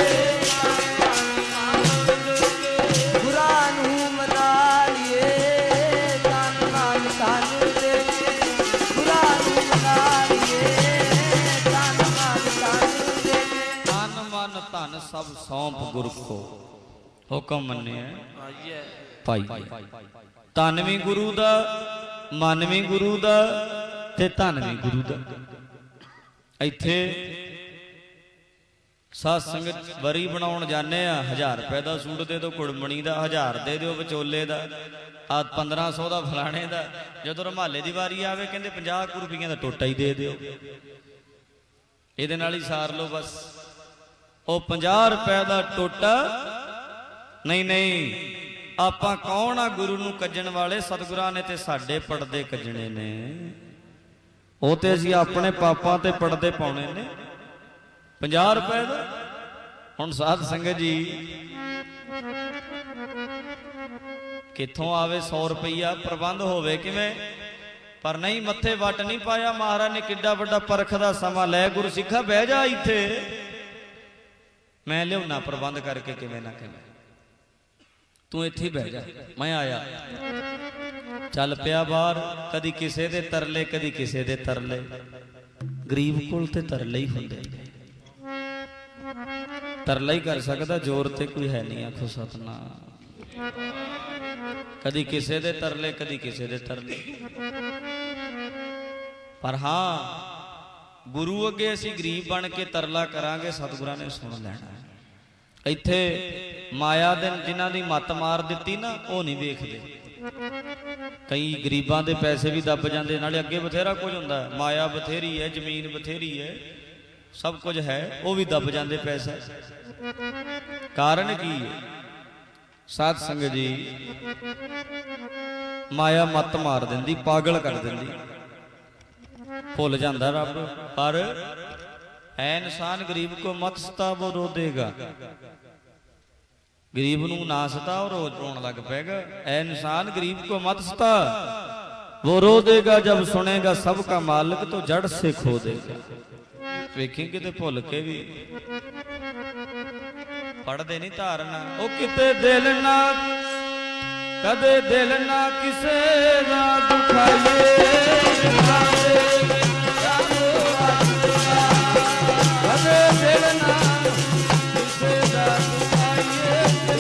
ਤਨ ਮਨ ਧਨ ਦੇ ਕੇ, ਗੁਰਾਂ ਨੂੰ ਮਨਾ ਲਈਏ ਤਨ ਮਨ ਧਨ ਦੇ ਕੇ, ਗੁਰਾਂ ਨੂੰ ਮਨਾ ਲਈਏ ਤਨ ਮਨ ਧਨ ਦੇ ਕੇ, ਤਨ ਮਨ ਧਨ ਸਭ ਸੌਂਪ ਗੁਰ ਕੋ, ਹੁਕਮ ਮੰਨਿਆ ਭਾਈ। ਧਨ ਵੀ ਗੁਰੂ ਦਾ, ਮਨ ਵੀ ਗੁਰੂ ਦਾ ਤੇ ਧਨ ਵੀ ਗੁਰੂ ਦਾ। ਇੱਥੇ ਸਾਧ ਸੰਗਤ ਵਰੀ ਬਣਾਉਣ ਜਾਂਦੇ ਆ, ਹਜ਼ਾਰ ਰੁਪਏ ਦਾ ਸੂਟ ਦੇ ਦਿਓ, ਕੁੜਮਣੀ ਦਾ ਹਜ਼ਾਰ ਦੇ ਦਿਓ, ਵਿਚੋਲੇ ਦਾ ਆ ਪੰਦਰਾਂ ਸੌ ਦਾ, ਫਲਾਣੇ ਦਾ। ਜਦੋਂ ਰੁਮਾਲੇ ਦੀ ਵਾਰੀ ਆਵੇ ਕਹਿੰਦੇ ਪੰਜਾਹ ਕੁ ਰੁਪਈਆਂ ਦਾ ਟੋਟਾ ਹੀ ਦੇ ਦਿਓ, ਇਹਦੇ ਨਾਲ ਹੀ ਸਾਰ ਲਓ ਬਸ। ਉਹ ਪੰਜਾਹ ਰੁਪਏ ਦਾ ਟੋਟਾ ਨਹੀਂ, ਨਹੀਂ ਆਪਾਂ ਕੌਣ ਆ ਗੁਰੂ ਨੂੰ ਕੱਜਣ ਵਾਲੇ? ਸਤਿਗੁਰਾਂ ਨੇ ਤੇ ਸਾਡੇ ਪਰਦੇ ਕੱਜਣੇ ਨੇ, ਉਹ ਤੇ ਅਸੀਂ ਆਪਣੇ ਪਾਪਾਂ ਤੇ ਪਰਦੇ ਪਾਉਣੇ ਨੇ। ਪੰਜਾਹ ਰੁਪਏ ਦਾ ਹੁਣ ਸਾਧ ਸੰਗਤ ਜੀ ਕਿੱਥੋਂ ਆਵੇ? ਸੌ ਰੁਪਈਆ ਪ੍ਰਬੰਧ ਹੋਵੇ ਕਿਵੇਂ? ਪਰ ਨਹੀਂ, ਮੱਥੇ ਵੱਟ ਨਹੀਂ ਪਾਇਆ ਮਹਾਰਾਜ ਨੇ। ਕਿੱਡਾ ਵੱਡਾ ਪਰਖ ਦਾ ਸਮਾਂ ਲੈ, ਗੁਰੂ ਸਿੱਖਾ ਬਹਿ ਜਾ ਇੱਥੇ, ਮੈਂ ਲਿਆਉਣਾ ਪ੍ਰਬੰਧ ਕਰਕੇ ਕਿਵੇਂ ਨਾ ਕਿਵੇਂ, ਤੂੰ ਇੱਥੇ ਬਹਿ ਜਾ, ਮੈਂ ਆਇਆ। ਚੱਲ ਪਿਆ ਬਾਹਰ, ਕਦੀ ਕਿਸੇ ਦੇ ਤਰਲੇ, ਕਦੀ ਕਿਸੇ ਦੇ ਤਰਲੇ। ਗਰੀਬ ਕੋਲ ਤੇ ਤਰਲੇ ਹੀ ਹੁੰਦੇ, ਤਰਲਾ ਹੀ ਕਰ ਸਕਦਾ, ਜ਼ੋਰ ਤੇ ਕੋਈ ਹੈ ਨਹੀਂ। ਆਖੋ ਸਤਨਾਮ। ਕਦੀ ਕਿਸੇ ਦੇ ਤਰਲੇ, ਕਦੀ ਕਿਸੇ ਦੇ ਤਰਲੇ। ਪਰ ਹਾਂ, ਗੁਰੂ ਅੱਗੇ ਅਸੀਂ ਗਰੀਬ ਬਣ ਕੇ ਤਰਲਾ ਕਰਾਂਗੇ, ਸਤਿਗੁਰਾਂ ਨੇ ਸੁਣ ਲੈਣਾ। ਇੱਥੇ ਮਾਇਆ ਦੇ ਜਿਨ੍ਹਾਂ ਦੀ ਮੱਤ ਮਾਰ ਦਿੱਤੀ ਨਾ, ਉਹ ਨਹੀਂ ਵੇਖਦੇ। ਕਈ ਗਰੀਬਾਂ ਦੇ ਪੈਸੇ ਵੀ ਦੱਬ ਜਾਂਦੇ, ਨਾਲੇ ਅੱਗੇ ਬਥੇਰਾ ਕੁਝ ਹੁੰਦਾ, ਮਾਇਆ ਬਥੇਰੀ ਹੈ, ਜ਼ਮੀਨ ਬਥੇਰੀ ਹੈ, ਸਭ ਕੁਝ ਹੈ, ਉਹ ਵੀ ਦੱਬ ਜਾਂਦੇ ਪੈਸਾ। ਕਾਰਨ ਕੀ ਹੈ? ਸਾਧ ਸੰਗਤ ਜੀ, ਮਾਇਆ ਮੱਤ ਮਾਰ ਦਿੰਦੀ, ਪਾਗਲ ਕਰ ਦਿੰਦੀ, ਭੁੱਲ ਜਾਂਦਾ ਰੱਬ। ਪਰ ਐ ਇਨਸਾਨ ਗਰੀਬ ਕੋ ਮਤ ਸਤਾ ਵੋ ਰੋ ਦੇਗਾ। ਗਰੀਬ ਨੂੰ ਨਾ ਸਤਾ, ਉਹ ਰੋਜ਼ ਰੋਣ ਲੱਗ ਪਏਗਾ। ਐ ਇਨਸਾਨ ਗਰੀਬ ਕੋ ਮਤ ਸਤਾ वो रो देगा जब सुनेगा सबका मालिक तो जड़ से खो देगा। ਵੇਖੀ ਕਿਤੇ ਭੁੱਲ ਕੇ ਵੀ ਪੜਦੇ ਨਹੀਂ ਧਾਰਨਾ। ਉਹ ਕਿਤੇ ਦਿਲ ਨਾ ਕਦੇ ਦਿਲ ਨਾ ਕਿਸੇ ਦਾ ਦੁਖਾਈਏ, ਕਦੇ ਦਿਲ ਨਾ ਕਿਸੇ ਦਾ ਦੁਖਾਈਏ,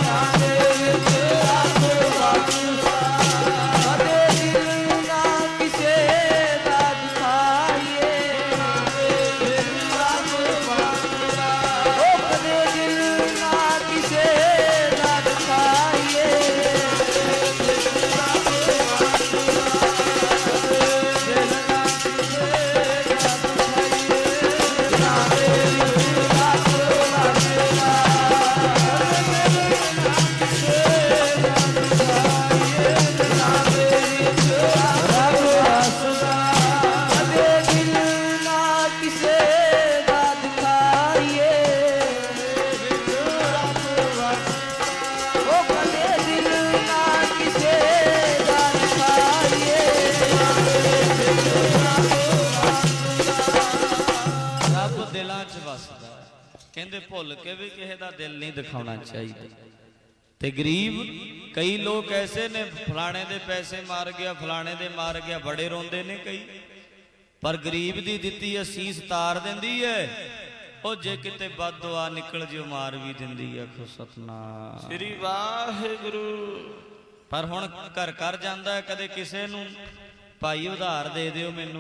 ਕਹਿੰਦੇ ਭੁੱਲ ਕੇ ਵੀ ਕਿਸੇ ਦਾ ਦਿਲ ਨਹੀਂ ਦਿਖਾਉਣਾ ਚਾਹੀਦਾ। ਤੇ ਗਰੀਬ ਕਈ ਲੋਕ ਐਸੇ ਨੇ, ਫਲਾਣੇ ਦੇ ਪੈਸੇ ਮਾਰ ਗਿਆ, ਫਲਾਣੇ ਦੇ ਮਾਰ ਗਿਆ, ਬੜੇ ਰੋਂਦੇ ਨੇ ਕਈ। ਪਰ ਗਰੀਬ ਦੀ ਦਿੱਤੀ ਅਸੀਸ ਤਾਰ ਦਿੰਦੀ ਹੈ। ਉਹ ਜੇ ਕਿਤੇ ਬਦਦੁਆ ਨਿਕਲ ਜਿਓ ਮਾਰ ਵੀ ਦਿੰਦੀ ਹੈ। ਆਖੋ ਸਤਨਾਮ
ਸ੍ਰੀ ਵਾਹਿਗੁਰੂ।
ਪਰ ਹੁਣ ਘਰ ਘਰ ਜਾਂਦਾ, ਕਦੇ ਕਿਸੇ ਨੂੰ ਭਾਈ ਉਧਾਰ ਦੇ ਦਿਓ ਮੈਨੂੰ,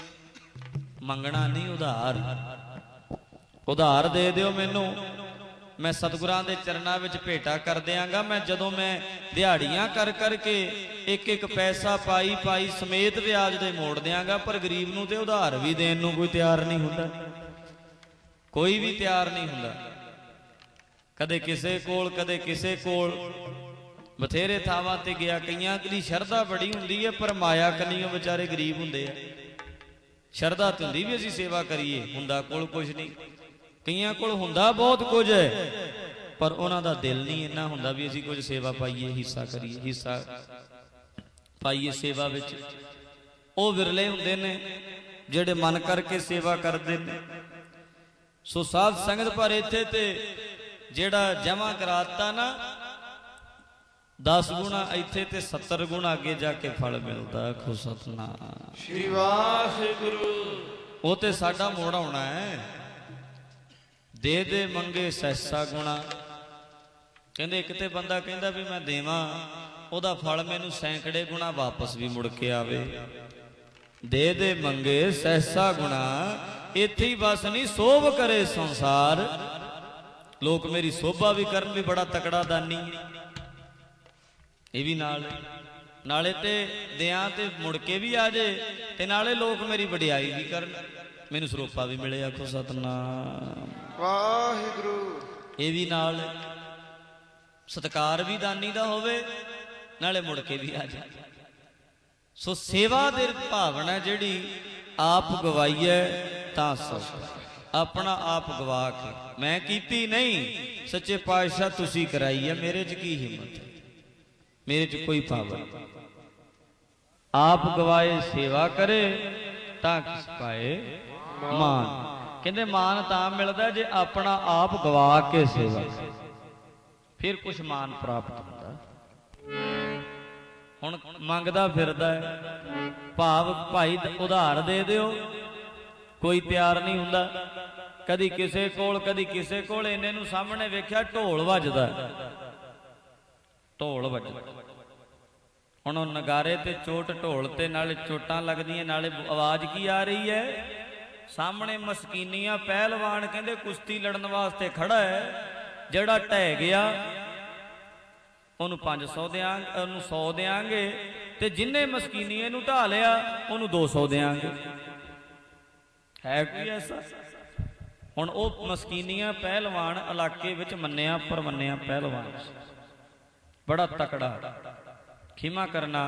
ਮੰਗਣਾ ਨਹੀਂ, ਉਧਾਰ ਉਧਾਰ ਦੇ ਦਿਓ ਮੈਨੂੰ, ਮੈਂ ਸਤਿਗੁਰਾਂ ਦੇ ਚਰਨਾਂ ਵਿੱਚ ਭੇਟਾ ਕਰ ਦਿਆਂਗਾ। ਮੈਂ ਜਦੋਂ ਮੈਂ ਦਿਹਾੜੀਆਂ ਕਰ ਕਰਕੇ ਇੱਕ ਇੱਕ ਪੈਸਾ ਪਾਈ ਪਾਈ ਸਮੇਤ ਵਿਆਜ ਦੇ ਮੋੜ ਦਿਆਂਗਾ। ਪਰ ਗਰੀਬ ਨੂੰ ਤੇ ਉਧਾਰ ਵੀ ਦੇਣ ਨੂੰ ਕੋਈ ਤਿਆਰ ਨਹੀਂ ਹੁੰਦਾ, ਕੋਈ ਵੀ ਤਿਆਰ ਨਹੀਂ ਹੁੰਦਾ। ਕਦੇ ਕਿਸੇ ਕੋਲ, ਕਦੇ ਕਿਸੇ ਕੋਲ, ਬਥੇਰੇ ਥਾਵਾਂ ਤੇ ਗਿਆ। ਕਈਆਂ ਦੀ ਸ਼ਰਧਾ ਬੜੀ ਹੁੰਦੀ ਹੈ, ਪਰ ਮਾਇਆ ਕੰਨੀਓ ਵਿਚਾਰੇ ਗਰੀਬ ਹੁੰਦੇ ਆ। ਸ਼ਰਧਾ ਤੇ ਹੁੰਦੀ ਵੀ ਅਸੀਂ ਸੇਵਾ ਕਰੀਏ, ਹੁੰਦਾ ਕੋਲ ਕੁਝ ਨਹੀਂ। ਕਈਆਂ ਕੋਲ ਹੁੰਦਾ ਬਹੁਤ ਕੁਝ ਹੈ, ਪਰ ਉਹਨਾਂ ਦਾ ਦਿਲ ਨਹੀਂ ਇੰਨਾ ਹੁੰਦਾ ਵੀ ਅਸੀਂ ਕੁਝ ਸੇਵਾ ਪਾਈਏ, ਹਿੱਸਾ ਕਰੀਏ, ਹਿੱਸਾ ਪਾਈਏ ਸੇਵਾ ਵਿੱਚ। ਉਹ ਵਿਰਲੇ ਹੁੰਦੇ ਨੇ ਜਿਹੜੇ ਮਨ ਕਰਕੇ ਸੇਵਾ ਕਰਦੇ ਨੇ। ਸੋ ਸਾਧ ਸੰਗਤ ਪਰ ਇੱਥੇ ਤੇ ਜਿਹੜਾ ਜਮਾ ਕਰਾਤਾ ਨਾ ਦਸ ਗੁਣਾ, ਇੱਥੇ ਤੇ ਸੱਤਰ ਗੁਣਾ ਅੱਗੇ ਜਾ ਕੇ ਫਲ ਮਿਲਦਾ। ਆਖੋ ਸਤਨਾਮ
ਸ੍ਰੀ ਵਾਹਿਗੁਰੂ।
ਉਹ ਤੇ ਸਾਡਾ ਮੋੜ ਆਉਣਾ ਹੈ। ਦੇ ਦੇ ਮੰਗੇ ਸੈਸਾ ਗੁਣਾ। ਕਹਿੰਦੇ ਇੱਕ ਤੇ ਬੰਦਾ ਕਹਿੰਦਾ ਵੀ ਮੈਂ ਦੇਵਾਂ, ਉਹਦਾ ਫਲ ਮੈਨੂੰ ਸੈਂਕੜੇ ਗੁਣਾ ਵਾਪਸ ਵੀ ਮੁੜ ਕੇ ਆਵੇ। ਦੇ ਦੇ ਮੰਗੇ ਸਹਿਸਾ ਗੁਣਾ, ਇੱਥੇ ਹੀ ਬਸ ਨਹੀਂ ਸੋਭ ਕਰੇ ਸੰਸਾਰ। ਲੋਕ ਮੇਰੀ ਸੋਭਾ ਵੀ ਕਰਨ ਵੀ ਬੜਾ ਤਕੜਾ ਦਾਨੀ, ਇਹ ਵੀ ਨਾਲ ਨਾਲੇ ਤੇ ਦਿਆਂ ਤੇ ਮੁੜ ਕੇ ਵੀ ਆ ਜੇ, ਤੇ ਨਾਲੇ ਲੋਕ ਮੇਰੀ ਵਡਿਆਈ ਵੀ ਕਰਨ, ਮੈਨੂੰ ਸਰੋਪਾ ਵੀ ਮਿਲੇ। ਆਖੋ ਸਤਨਾਮ
ਵਾਹਿਗੁਰੂ।
ਇਹ ਵੀ ਨਾਲ ਸਤਕਾਰ ਵੀ ਦਾਨੀ ਦਾ ਹੋਵੇ, ਨਾਲੇ ਮੁੜ ਕੇ ਵੀ ਆ ਜਾਏ। ਸੋ ਸੇਵਾ ਦੇ ਭਾਵਨਾ ਜਿਹੜੀ ਆਪ ਗਵਾਈਏ ਤਾਂ ਸੋ ਆਪਣਾ ਆਪ ਗਵਾ ਕੇ ਮੈਂ ਕੀਤੀ ਨਹੀਂ, ਸੱਚੇ ਪਾਤਸ਼ਾਹ ਤੁਸੀਂ ਕਰਾਈ ਹੈ, ਮੇਰੇ 'ਚ ਕੀ ਹਿੰਮਤ, ਮੇਰੇ 'ਚ ਕੋਈ ਪਾਵਰ। ਆਪ ਗਵਾਏ ਸੇਵਾ ਕਰੇ ਤਾਂ ਕਿਸ ਪਾਏ ਮਾਨ। ਕਹਿੰਦੇ ਮਾਨ ਤਾਂ ਮਿਲਦਾ ਜੇ ਆਪਣਾ ਆਪ ਗਵਾ ਕੇ ਸੇਵਾ, ਫਿਰ ਕੁਛ ਮਾਨ ਪ੍ਰਾਪਤ ਹੁੰਦਾ। ਹੁਣ ਮੰਗਦਾ ਫਿਰਦਾ ਹੈ, ਭਾਵ ਭਾਈ ਉਧਾਰ ਦੇ ਦਿਓ, ਕੋਈ ਤਿਆਰ ਨਹੀਂ ਹੁੰਦਾ। ਕਦੀ ਕਿਸੇ ਕੋਲ ਕਦੀ ਕਿਸੇ ਕੋਲ। ਇੰਨੇ ਨੂੰ ਸਾਹਮਣੇ ਵੇਖਿਆ ਢੋਲ ਵੱਜਦਾ, ਢੋਲ ਵੱਜਦਾ। ਹੁਣ ਉਹ ਨਗਾਰੇ ਤੇ ਚੋਟ ਢੋਲ ਤੇ, ਨਾਲੇ ਚੋਟਾਂ ਲੱਗਦੀਆਂ, ਨਾਲੇ ਆਵਾਜ਼ ਕੀ ਆ ਰਹੀ ਹੈ? ਸਾਹਮਣੇ ਮਸਕੀਨੀਆਂ ਪਹਿਲਵਾਨ ਕਹਿੰਦੇ ਕੁਸ਼ਤੀ ਲੜਨ ਵਾਸਤੇ ਖੜਾ ਹੈ। ਜਿਹੜਾ ਢਹਿ ਗਿਆ ਉਹਨੂੰ ਪੰਜ ਸੌ ਦਿਆਂਗੇ, ਉਹਨੂੰ ਸੌ ਦਿਆਂਗੇ, ਤੇ ਜਿੰਨੇ ਮਸਕੀਨੀਏ ਨੂੰ ਢਾ ਲਿਆ ਉਹਨੂੰ ਦੋ ਸੌ ਦਿਆਂਗੇ। ਹੈ ਕੋਈ ਐਸਾ? ਹੁਣ ਉਹ ਮਸਕੀਨੀਆਂ ਪਹਿਲਵਾਨ ਇਲਾਕੇ ਵਿੱਚ ਮੰਨਿਆ ਪਰਮੰਨਿਆ ਪਹਿਲਵਾਨ, ਬੜਾ ਤਕੜਾ। ਖਿਮਾ ਕਰਨਾ,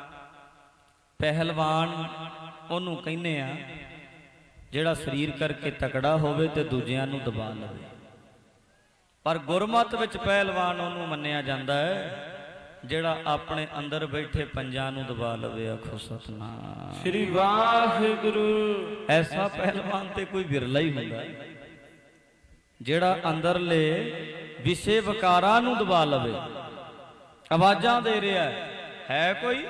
ਪਹਿਲਵਾਨ ਉਹਨੂੰ ਕਹਿੰਦੇ ਆ ਜਿਹੜਾ ਸਰੀਰ ਕਰਕੇ ਤਕੜਾ ਹੋਵੇ ਤੇ ਦੂਜਿਆਂ ਨੂੰ ਦਬਾ ਲਵੇ। ਪਰ ਗੁਰਮਤ ਵਿੱਚ ਪਹਿਲਵਾਨ ਉਹਨੂੰ ਮੰਨਿਆ ਜਾਂਦਾ ਹੈ ਜਿਹੜਾ ਆਪਣੇ ਅੰਦਰ ਬੈਠੇ ਪੰਜਾਂ ਨੂੰ ਦਬਾ ਲਵੇ। ਆਖੋ ਸਤਨਾਮ
ਸ੍ਰੀ ਵਾਹਿਗੁਰੂ।
ਐਸਾ ਪਹਿਲਵਾਨ ਤੇ ਕੋਈ ਵਿਰਲਾ ਹੀ ਹੁੰਦਾ ਜਿਹੜਾ ਅੰਦਰਲੇ ਵਿਸ਼ੇ ਵਿਕਾਰਾਂ ਨੂੰ ਦਬਾ ਲਵੇ। ਆਵਾਜ਼ਾਂ ਦੇ ਰਿਹਾ ਹੈ ਕੋਈ?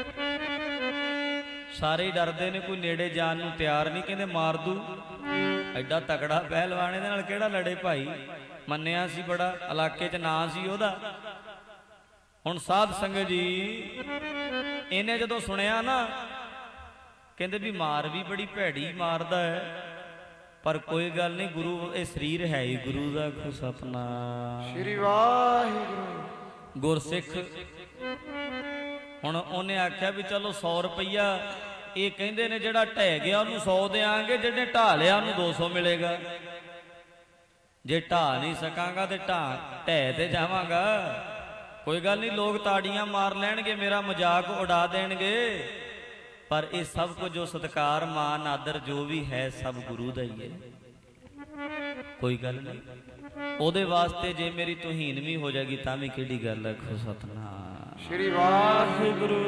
ਸਾਰੇ ਡਰਦੇ ਨੇ, ਕੋਈ ਨੇੜੇ ਜਾਣ ਨੂੰ ਤਿਆਰ ਨਹੀਂ, ਕਹਿੰਦੇ ਮਾਰ ਦੂ। ਐਡਾ ਤਕੜਾ ਪਹਿਲਵਾਨ, ਇਹਦੇ ਨਾਲ ਕਿਹੜਾ ਲੜੇ ਭਾਈ? ਮੰਨਿਆ ਸੀ ਬੜਾ, ਇਲਾਕੇ 'ਚ ਨਾਂ ਸੀ ਉਹਦਾ। ਹੁਣ ਸਾਧ ਸੰਗਤ ਜੀ ਇਹਨੇ ਜਦੋਂ ਸੁਣਿਆ ਨਾ, ਕਹਿੰਦੇ ਵੀ ਮਾਰ ਵੀ ਬੜੀ ਭੈੜੀ ਮਾਰਦਾ ਹੈ, ਪਰ ਕੋਈ ਗੱਲ ਨਹੀਂ, ਗੁਰੂ ਇਹ ਸਰੀਰ ਹੈ ਹੀ ਗੁਰੂ ਦਾ। ਆਖੋ ਸਤਨਾਮ
ਸ੍ਰੀ ਵਾਹਿਗੁਰੂ।
ਗੁਰਸਿੱਖ ਹੁਣ ਉਹਨੇ ਆਖਿਆ ਵੀ ਚਲੋ ਸੌ ਰੁਪਈਆ ਇਹ ਕਹਿੰਦੇ ਨੇ ਜਿਹੜਾ ਢਹਿ ਗਿਆ ਉਹਨੂੰ ਸੌ ਦਿਆਂਗੇ, ਜਿਹਨੇ ਢਾ ਲਿਆ ਉਹਨੂੰ ਦੋ ਸੌ ਮਿਲੇਗਾ। ਜੇ ਢਾ ਨਹੀਂ ਸਕਾਂਗਾ ਤੇ ਢਾ ਢਹਿ ਤੇ ਜਾਵਾਂਗਾ। ਕੋਈ ਗੱਲ ਨਹੀਂ, ਲੋਕ ਤਾੜੀਆਂ ਮਾਰ ਲੈਣਗੇ, ਮੇਰਾ ਮਜ਼ਾਕ ਉਡਾ ਦੇਣਗੇ, ਪਰ ਇਹ ਸਭ ਕੁਝ ਜੋ ਸਤਿਕਾਰ ਮਾਨ ਆਦਰ ਜੋ ਵੀ ਹੈ ਸਭ ਗੁਰੂ ਦਾ ਹੀ ਹੈ। ਕੋਈ ਗੱਲ ਨਹੀਂ, ਉਹਦੇ ਵਾਸਤੇ ਜੇ ਮੇਰੀ ਤੋਹੀਨ ਵੀ ਹੋ ਜਾਏਗੀ ਤਾਂ ਵੀ ਕਿਹੜੀ ਗੱਲ ਹੈ। ਆਖੋ ਸਤਨਾਮ
ਸ੍ਰੀ ਵਾਹਿਗੁਰੂ।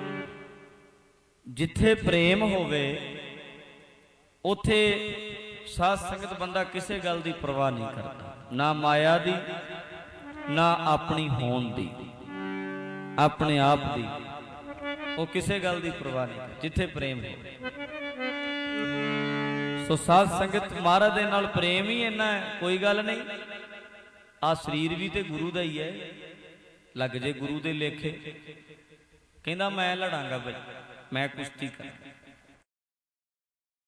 ਜਿੱਥੇ ਪ੍ਰੇਮ ਹੋਵੇ ਉੱਥੇ ਸਾਧ ਸੰਗਤ ਬੰਦਾ ਕਿਸੇ ਗੱਲ ਦੀ ਪਰਵਾਹ ਨਹੀਂ ਕਰਦਾ, ਨਾ ਮਾਇਆ ਦੀ, ਨਾ ਆਪਣੀ ਹੋਣ ਦੀ, ਆਪਣੇ ਆਪ ਦੀ। ਉਹ ਕਿਸੇ ਗੱਲ ਦੀ ਪਰਵਾਹ ਨਹੀਂ ਕਰਦਾ ਜਿੱਥੇ ਪ੍ਰੇਮ ਹੋਵੇ। ਸੋ ਸਾਧ ਸੰਗਤ ਮਹਾਰਾਜ ਦੇ ਨਾਲ ਪ੍ਰੇਮ ਹੀ ਇੰਨਾ ਹੈ, ਕੋਈ ਗੱਲ ਨਹੀਂ। ਆ ਸਰੀਰ ਵੀ ਤੇ ਗੁਰੂ ਦਾ ਹੀ ਹੈ, ਲੱਗ ਜੇ ਗੁਰੂ ਦੇ ਲੇਖੇ। ਕਹਿੰਦਾ ਮੈਂ ਲੜਾਂਗਾ ਬਈ, ਮੈਂ ਕੁਸ਼ਤੀ ਕਰਾਂ।